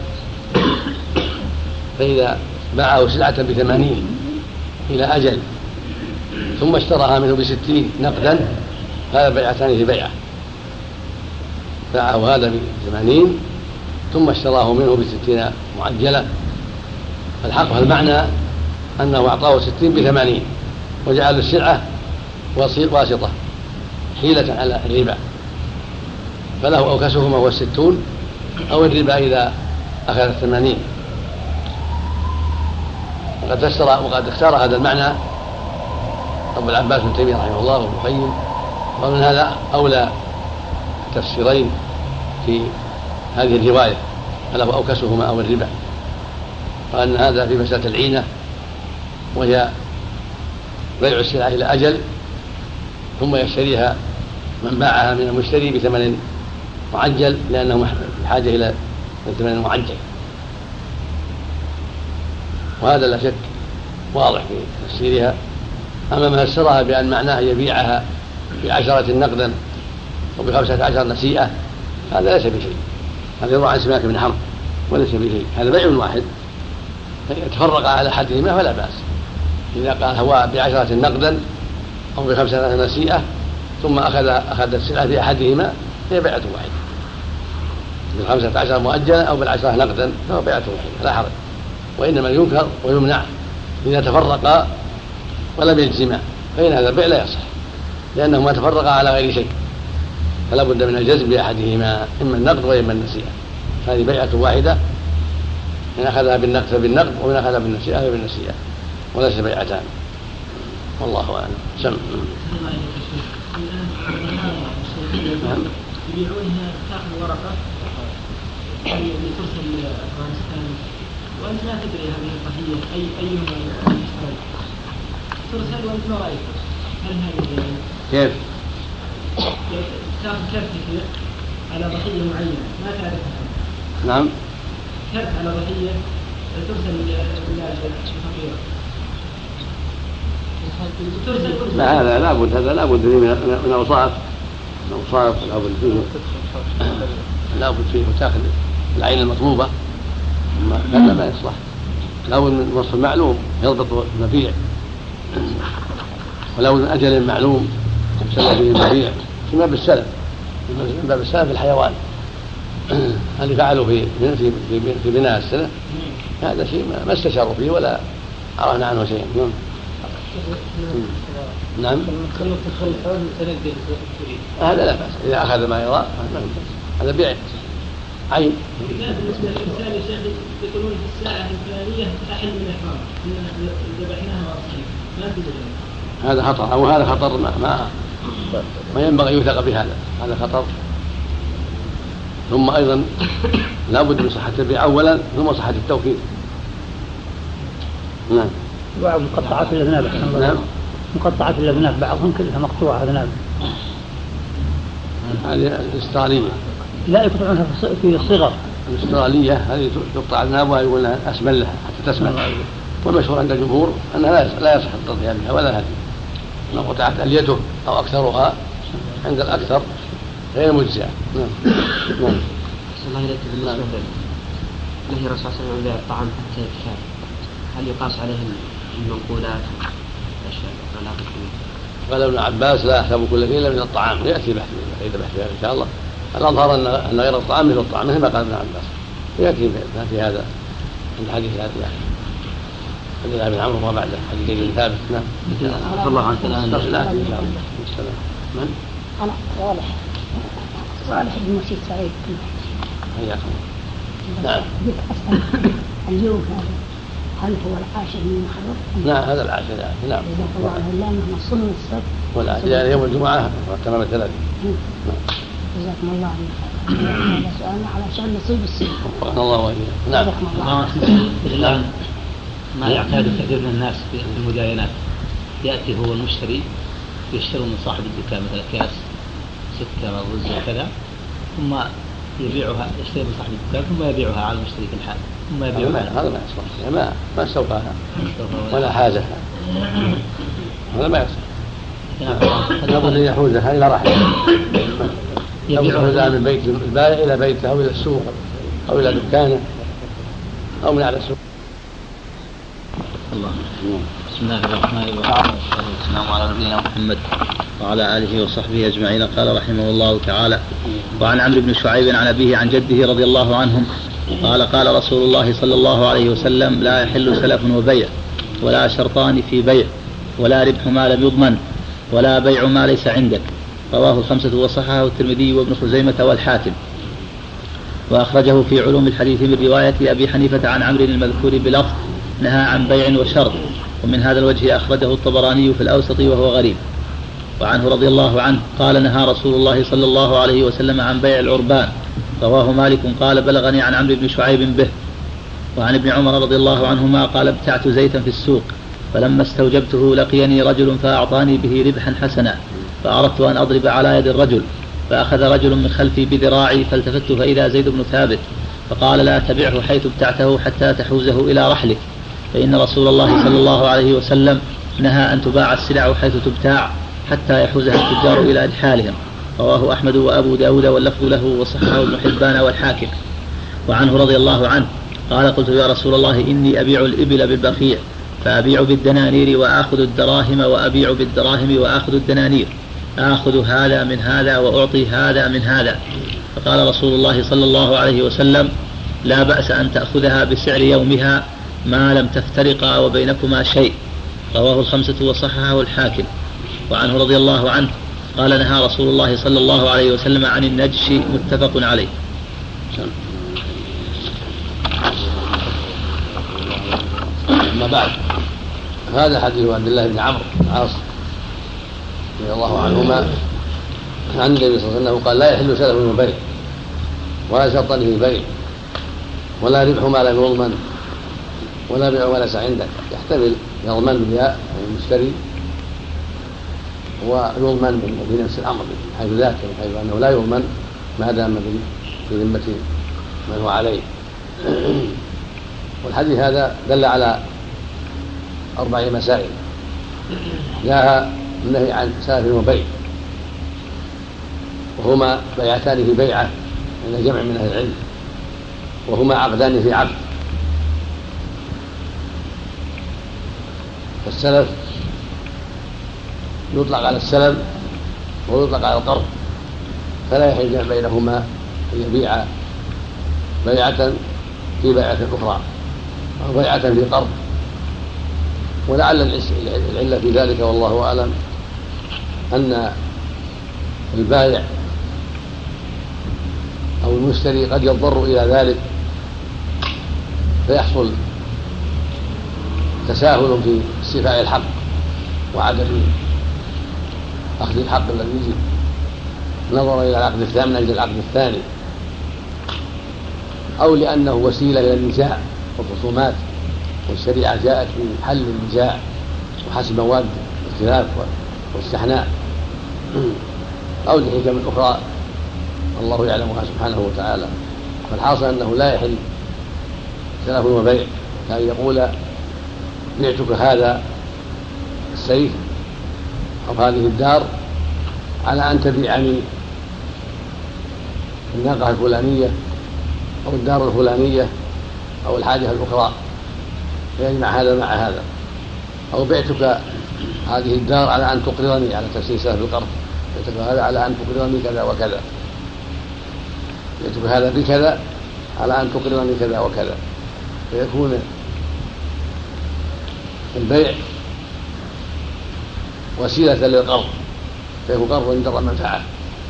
فإذا باعه سلعة بثمانين إلى أجل ثم اشتراها منه بستين نقدا، هذا بيعتان في بيعة، باعه هذا بثمانين ثم اشتراه منه بستين معجلة. فالحق في المعنى أنه أعطاه ستين بثمانين وجعل السلعة واسطة حيلة على الربا، فله أوكسهما هو الستون أو الربا إذا أخذ الثمانين. وقد فسر وقد اختار هذا المعنى أبو العباس بن تيمية رحمه الله وابن القيم، ومن هذا أولى التفسيرين في هذه الرواية، فله أوكسهما أو الربا، وأن هذا في مسألة العينة وهي بيع السلعة إلى أجل ثم يشتريها من باعها من المشتري بثمن معجل لأنه بحاجة إلى ثمن معجل. وهذا لا شك واضح في تفسيرها. أما ما فسرها بأن معناه يبيعها بعشرة نقدا وبخمسة عشر نسيئة هذا ليس بشيء، هذا يروى عن سماك بن حرب وليس بشيء، هذا بيع واحد يتفرق على أحدهما فلا بأس. إذا قال هو بعشرة نقدا أو بخمسة نسيئة ثم أخذ أخذ السلعة في أحدهما هي بيعة واحدة، بالخمسة عشر مؤجلة أو بالعشرة نقدا فهو بيعة واحدة لا حرج. وإنما ينكر ويمنع إذا تفرقا ولم يجزما، فإن هذا البيع لا يصح لأنهما تفرقا على غير شيء، فلا بد من الجزم بأحدهما إما النقد وإما النسيئة. هذه بيعة واحدة، إن أخذها بالنقد فبالنقد وإن أخذها بالنسيئة فبالنسيئة، وليس بيعتان. والله أعلم. سم. يبيعونها تاخذ ورقة لترسل لأفغانستان وأنت لا تدري هذه القضية أي أيهم ترسل وأنت ما رأيك، هل هذه كيف؟ تاخذ كرت كذا على ضحية معينة ما تعرفها. نعم. كرت على ضحية ترسل إلى الفقير. لا هذا لابد، هذا لابد من أوصاف الأوصاف لابد فيه لابد فيه وتأخذ العين المطلوبة، هذا ما يصلح. لابد من وصف معلوم يضبط المبيع، ولابد من أجل معلوم يسلم فيه المبيع، فيما بالسلف من باب السلف الحيوان اللي فعلوا في في في بناء السلف هذا شيء ما استشاروا فيه ولا عرفنا عنه شيئا. نعم. هذا لا بأس إذا أخذ ما يرى، هذا بيع عين. بالنسبة للإنسان يا شيخ يقولون في الساعة الفلانية أحل من إحرام إن ذبحناها وأصلين ما في دليل. هذا خطر، أو هذا خطر ما ما, ما ينبغي يوثق بهذا، هذا خطر. ثم أيضا لا بد من صحة البيع أولا ثم صحة التوكيل. نعم. بعض مقطعات الأذناب. نعم. مقطعات الأذناب بعضهم كلها مقطوعة أذناب. هذه الأسترالية. لا يقطعونها في الصغر. الأسترالية هذه تقطع أذنابها يقول لها أسمل لها حتى تسمل. والمشهور عند الجمهور أنها لا يصح التضحية بها ولا هذه. لو قطعت أليته أو أكثرها عند الأكثر غير مجزئة. نعم. نعم. الله إليك بالنسبة نهي الرسول صلى الله عليه وسلم بيع الطعام حتى يكفى، هل يقاس عليه المنقولات الأشياء ولا لا؟ قال ابن عباس لا يحسب كل شيء إلا من الطعام، يأتي بحث إذا بحث إن شاء الله. الأظهر أن غير الطعام مثل الطعام مثل ما قال ابن عباس، يأتي في هذا عند حديث هذا حديث ابن عمرو وما بعده حديث ابن ثابت. نعم. صلى الله عليه وسلم. من؟ أنا صالح صالح بن مسيد سعيد. حياكم. نعم. اليوم هذا هل هو العاشر من محرم؟ نعم هذا العاشر. نعم. جزاك الله عنه لا نحن صلنا السبت. والعاشر يعني يوم الجمعة تمام الثلاث. جزاكم الله عنه. هذا سؤالنا على شأن نصيب السبت. وفقنا الله وإياكم. نعم. الآن ما يعتاد كثير من الناس في المداينات، يأتي هو المشتري يشتري من صاحب الدكان مثلا كاس سكر أو رز وكذا، ثم يبيعها يشتري من صاحب الدكان ثم يبيعها على المشتري في الحال ثم يبيعها. هذا ما يصلح، ما ما استوفاها ولا حازها، هذا ما يصلح. لابد أن يحوزها إلى رحله، يحوزها من بيت البائع إلى بيته أو إلى السوق أو إلى دكانه أو من على السوق. الله. بسم الله الرحمن الرحيم والسلام على نبينا محمد وعلى آله وصحبه أجمعين. قال رحمه الله تعالى: وعن عمرو بن شعيب عن أبيه عن جده رضي الله عنهم قال: قال رسول الله صلى الله عليه وسلم: لا يحل سلف وبيع، ولا شرطان في بيع، ولا ربح ما لم يضمن، ولا بيع ما ليس عندك، رواه الخمسة وصححه الترمذي وابن خزيمة والحاكم. وأخرجه في علوم الحديث من رواية أبي حنيفة عن عمرو المذكور بلفظ نهى عن بيع وشرط، ومن هذا الوجه أخرجه الطبراني في الأوسط وهو غريب. وعنه رضي الله عنه قال نهى رسول الله صلى الله عليه وسلم عن بيع العربان. رواه مالك قال بلغني عن عمرو بن شعيب به. وعن ابن عمر رضي الله عنهما قال ابتعت زيتا في السوق فلما استوجبته لقيني رجل فأعطاني به ربحا حسنا فأردت أن أضرب على يد الرجل فأخذ رجل من خلفي بذراعي فالتفت فإذا زيد بن ثابت فقال لا تبعه حيث ابتعته حتى تحوزه إلى رحلك فإن رسول الله صلى الله عليه وسلم نهى أن تباع السلع حيث تبتاع حتى يحوزها التجار إلى رحالهم. رواه أحمد وأبو داود واللفظ له وصححه ابن حبان والحاكم. وعنه رضي الله عنه قال قلت يا رسول الله إني أبيع الإبل بالبقيع فأبيع بالدنانير وآخذ الدراهم وأبيع بالدراهم وآخذ الدنانير آخذ هذا من هذا وأعطي هذا من هذا. فقال رسول الله صلى الله عليه وسلم لا بأس أن تأخذها بسعر يومها ما لم تفترقا وبينكما شيء. رواه الخمسة وصححه الحاكم. وعنه رضي الله عنه قال نهى رسول الله صلى الله عليه وسلم عن النجش متفق عليه. أما بعد هذا حديث عبد الله بن عمرو بن العاص رضي الله عنهما عن النبي صلى الله عليه وسلم قال لا يحل سلف وبيع ولا شرطا في بيع ولا ربح ما لم يضمن ولا بيع ما ليس عندك. يحتمل يضمن بالياء المشتري ويضمن في نفس الامر من حيث ذاك من حيث انه لا يضمن ما دام في ذمه من هو عليه. والحديث هذا دل على اربع مسائل جاء النهي عن سلف وبيع وهما بيعتان في بيعه عند جمع من اهل العلم وهما عقدان في عقد. فالسلف يطلق على السلم ويطلق على القرض فلا يحل الجمع بينهما أن يبيع بيعة في بيعة أخرى أو بيعة في قرض. ولعل العلة في ذلك والله أعلم أن البائع أو المشتري قد يضطر إلى ذلك فيحصل تساهل في استيفاء الحق وعدم أخذ الحق الذي يجب نظرا إلى العقد الثاني من أجل العقد الثاني أو لأنه وسيلة إلى النزاع والخصومات والشريعة جاءت في حل النزاع وحسم مواد الاختلاف والاستحناء أو لحكم أخرى الله يعلمها سبحانه وتعالى. فالحاصل أنه لا يحل سلف وبيع كأن يقول بعتك هذا السيف أو هذه الدار على أن تبيعني الناقة الفلانية أو الدار الفلانية أو الحاجة الأخرى فيجمع هذا مع هذا. أو بعتك هذه الدار على أن تقرضني على تفسير سلف القرض بعتك هذا على أن تقرضني كذا وكذا بعتك هذا بكذا على أن تقرضني كذا وكذا فيكون البيع وسيلة للقرض فيكون قرض انتظر منفعه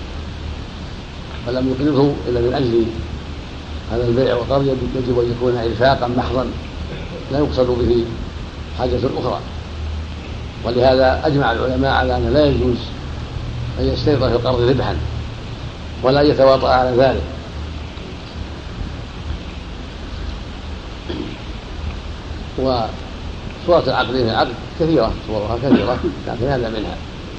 فلم يقرضه إلا من أجل هذا البيع والقرض يجب أن يكون إنفاقا محضا لا يقصد به حاجة أخرى. ولهذا أجمع العلماء على أن لا يجوز أن يشترط في القرض ربحا ولا يتواطأ على ذلك. وصورة العقد في العقد كثيرة صورها كثيرة لكن هذا منها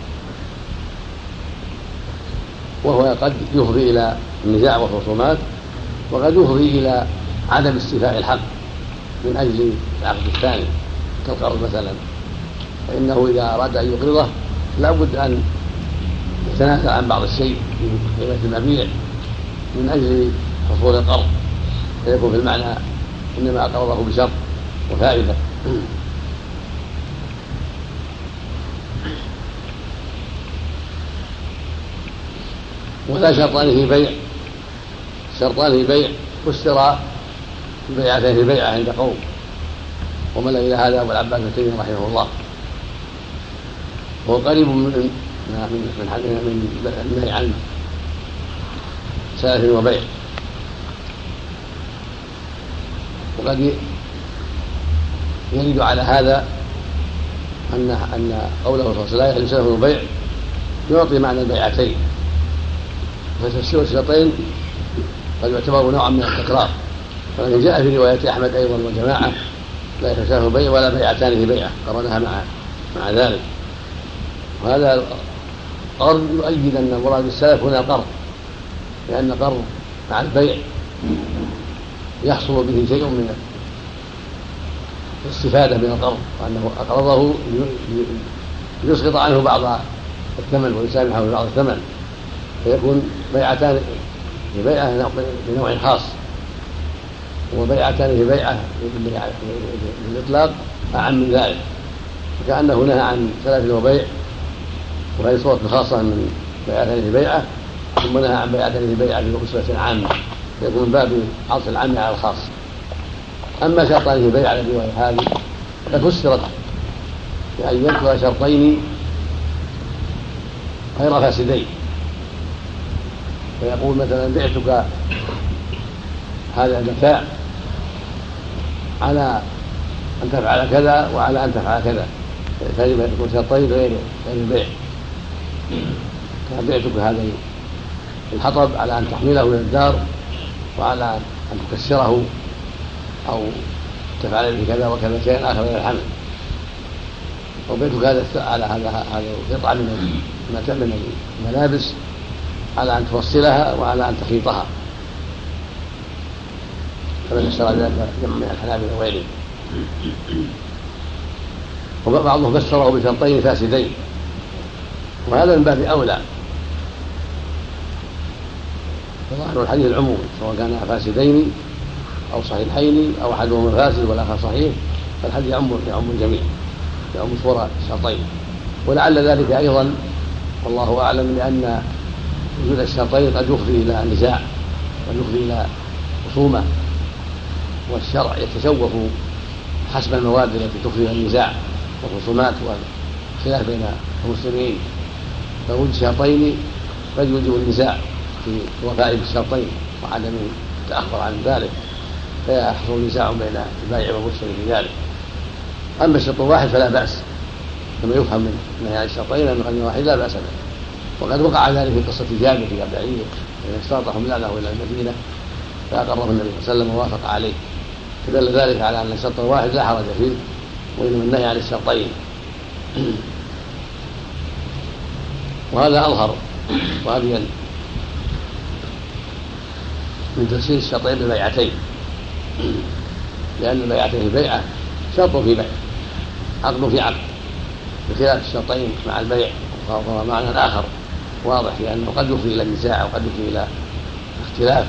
وهو قد يفضي إلى النزاع والخصومات وقد يفضي إلى عدم استيفاء الحق من أجل العقد الثاني كالقرض مثلا فإنه إذا أراد أن يقرضه لا بد أن يتنازل عن بعض الشيء في قيمة المبيع من أجل حصول القرض فيكون في المعنى إنما أقرضه بشرط وفائدة. ولا شرطان في بيع شرطان في بيع واشترى بيعتين في بيعة عند قوم ومن إلى هذا أبو العباس التيمي رحمه الله وهو قريب من من من من النهي عن سلف وبيع. وقد يرد على هذا أن أن قوله صلى الله عليه وسلم لا يحل سلف وبيع يعطي معنى البيعتين، فتفسير الشرطين قد يعتبر نوعا من التكرار، ولكن جاء في رواية أحمد أيضا والجماعة لا يحل سلف وبيع ولا بيعتان في بيعة، قرنها مع مع ذلك. وهذا القرض يؤيد أن مراد السلف هنا القرض، لأن القرض مع البيع يحصل به شيء من الاستفادة من القرض، وأنه أقرضه ليسقط عنه بعض الثمن ويسامحه ببعض الثمن، فيكون بيعتان في بيعة بنوع خاص وبيعتان في بيعة بالإطلاق أعم من ذلك، فكأنه نهى عن سلف وبيع وهذه صورة خاصة من بيعتان في بيعة، ثم نهى عن بيعتان في بيعة بأسرة عامة، يكون من باب عطف العام على الخاص. أما شرطان في بيعة الرواية هذه فقد فسرت بأن يذكر شرطين غير فاسدين، فيقول مثلا بعتك هذا المتاع على أن تفعل كذا وعلى أن تفعل كذا، فيجب أن يكون شرطين غير البيع. بعتك هذا الحطب على أن تحمله إلى الدار وعلى أن تكسره أو تفعل به كذا وكذا شيئا آخر من الحمل، وبيتك هذا على هذا هذا قطعة من الملابس على أن تفصلها وعلى أن تخيطها، كما فسر ذلك جمع من الحنابلة وغيرهم. وبعضهم فسره بشرطين فاسدين، وهذا من باب أولى، فظاهر الحديث العموم سواء كان فاسدين أو صحيحين أو أحدهما فاسد والآخر صحيح، فالحديث يعم يعم الجميع، يعم صورة الشرطين. ولعل ذلك أيضا والله أعلم لأن وجود الشرطين قد يفضي إلى نزاع ويفضي إلى خصومة، والشرع يتشوف حسب المواد التي تفضي إلى النزاع والخصومات والخلاف بين المسلمين، فوجود الشرطين قد يوجب النزاع في وفاء بالشرطين وعدم التأخر عن ذلك، فيحصل نزاع بين البائع والمشتري في ذلك. أما الشرط الواحد فلا بأس، كما يفهم من نهي الشرطين أن غني واحد لا بأس به. وقد وقع ذلك في قصة جابر في أبي عيد حين اشترط حملانه إلى المدينة فأقره النبي صلى الله عليه وسلم ووافق عليه، فدل ذلك على أن الشرط الواحد لا حرج فيه، وإنما النهي عن الشرطين. وهذا أظهر وأبين من تفسير الشرطين ببيعتين، لأن البيعتين في بيعة شرط في بيع، عقد في عقد، بخلاف الشرطين مع البيع وهو معنى آخر واضح، لأنه قد يفضي إلى النزاع وقد يفضي إلى اختلاف.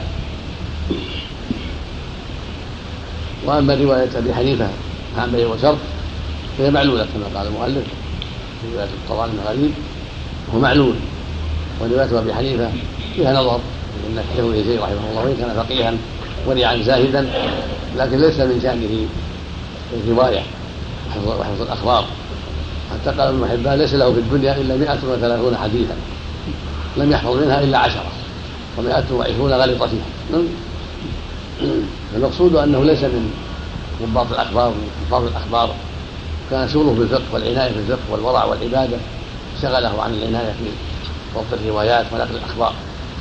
وأما رواية أبي حنيفة عن بيع وشرط فهي معلولة كما قال المؤلف في رواية الطبراني الغريب، وهو معلول. ورواية أبي حنيفة فيها نظر، إن الشيخ ابن زيد رحمه الله وإن كان فقيها ورعا زاهدا لكن ليس من شأنه الرواية وحفظ الأخبار، حتى قال ابن حبان ليس له في الدنيا إلا مائة وثلاثون حديثا لم يحفظ منها إلا عشرة ومائة وعشرون غلط فيها. المقصود أنه ليس من ضباط الأخبار من حفاظ الأخبار، كان شغله بالفقه والعناية بالفقه والورع والعبادة شغله عن العناية في ضبط الروايات ونقل الأخبار.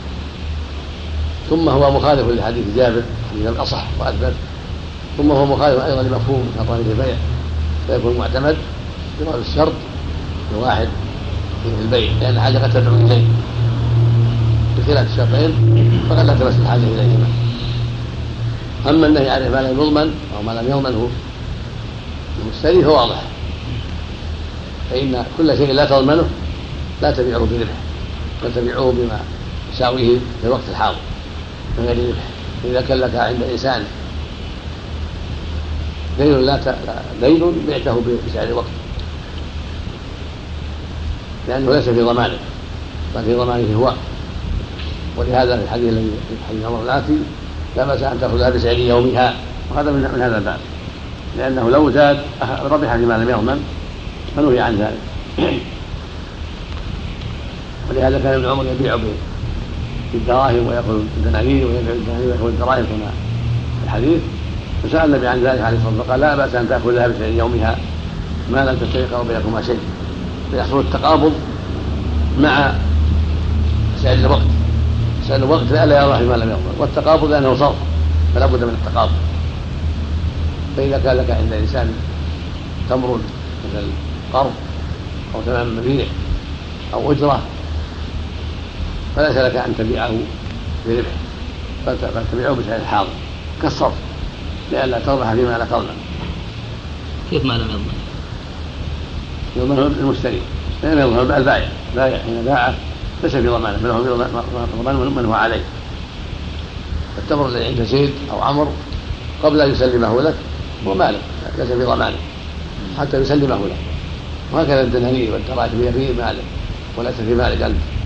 ثم هو مخالف لحديث جابر حديث الأصح وأثبت، ثم هو مخالف أيضا لمفهوم شرطان في البيع، فيكون معتمد جواز الشرط لواحد في البيع، لأن حاجة قد تدعو إليه، بخلاف الشرطين فقد لا تمس الحاجة إليهما. أما النهي عن ما لم يضمن أو ما لم يضمنه المشتري فواضح، فإن كل شيء لا تضمنه لا تبيعه بربح، بل تبيعه بما يساويه في الوقت الحاضر من غير ربح. إذا كان لك عند إنسان دين لا ت... دين بعته بسعر وقت، لأنه ليس في ضمانه بل في ضمانه هو. ولهذا في الحديث الذي في حديث عمر الآتي لا بأس أن تأخذها بسعر يومها، وهذا من, من هذا الباب، لأنه لو زاد ربح بما لم يضمن فنهي عن ذلك. ولهذا كان ابن عمر يبيع بالدراهم ويأخذ الدنانير ويبيع الدنانير ويأخذ الدراهم كما في الحديث. فسأل النبي عن ذلك عليه الصلاة والسلام فقال لا بأس أن تأكل لها بسعر يومها ما لم تستيقظ بينكما شيء، فيحصل التقابض مع سعر الوقت. سعر الوقت لا لا يراه ما لم يظهر، والتقابض لأنه صرف فلا بد من التقابض. فإذا كان لك عند إنسان تمر مثل قرض أو تمام مبيع أو أجرة فليس لك أن تبيعه بربح، فتبيعه بسعر الحاضر كالصرف لئلا تربح فيما لا تضمن. كيف ما لم يضمن؟ يضمنه المشتري، لا يضمنه البائع. البائع حين باعه ليس في ضمانه بل هو في ضمان من هو عليه. التمر الذي عند زيد أو عمرو قبل أن يسلمه لك هو مالك ليس في ضمانه حتى يسلمه لك، وهكذا الدنانير والدراهم هي في مالك وليس في مالك أنت.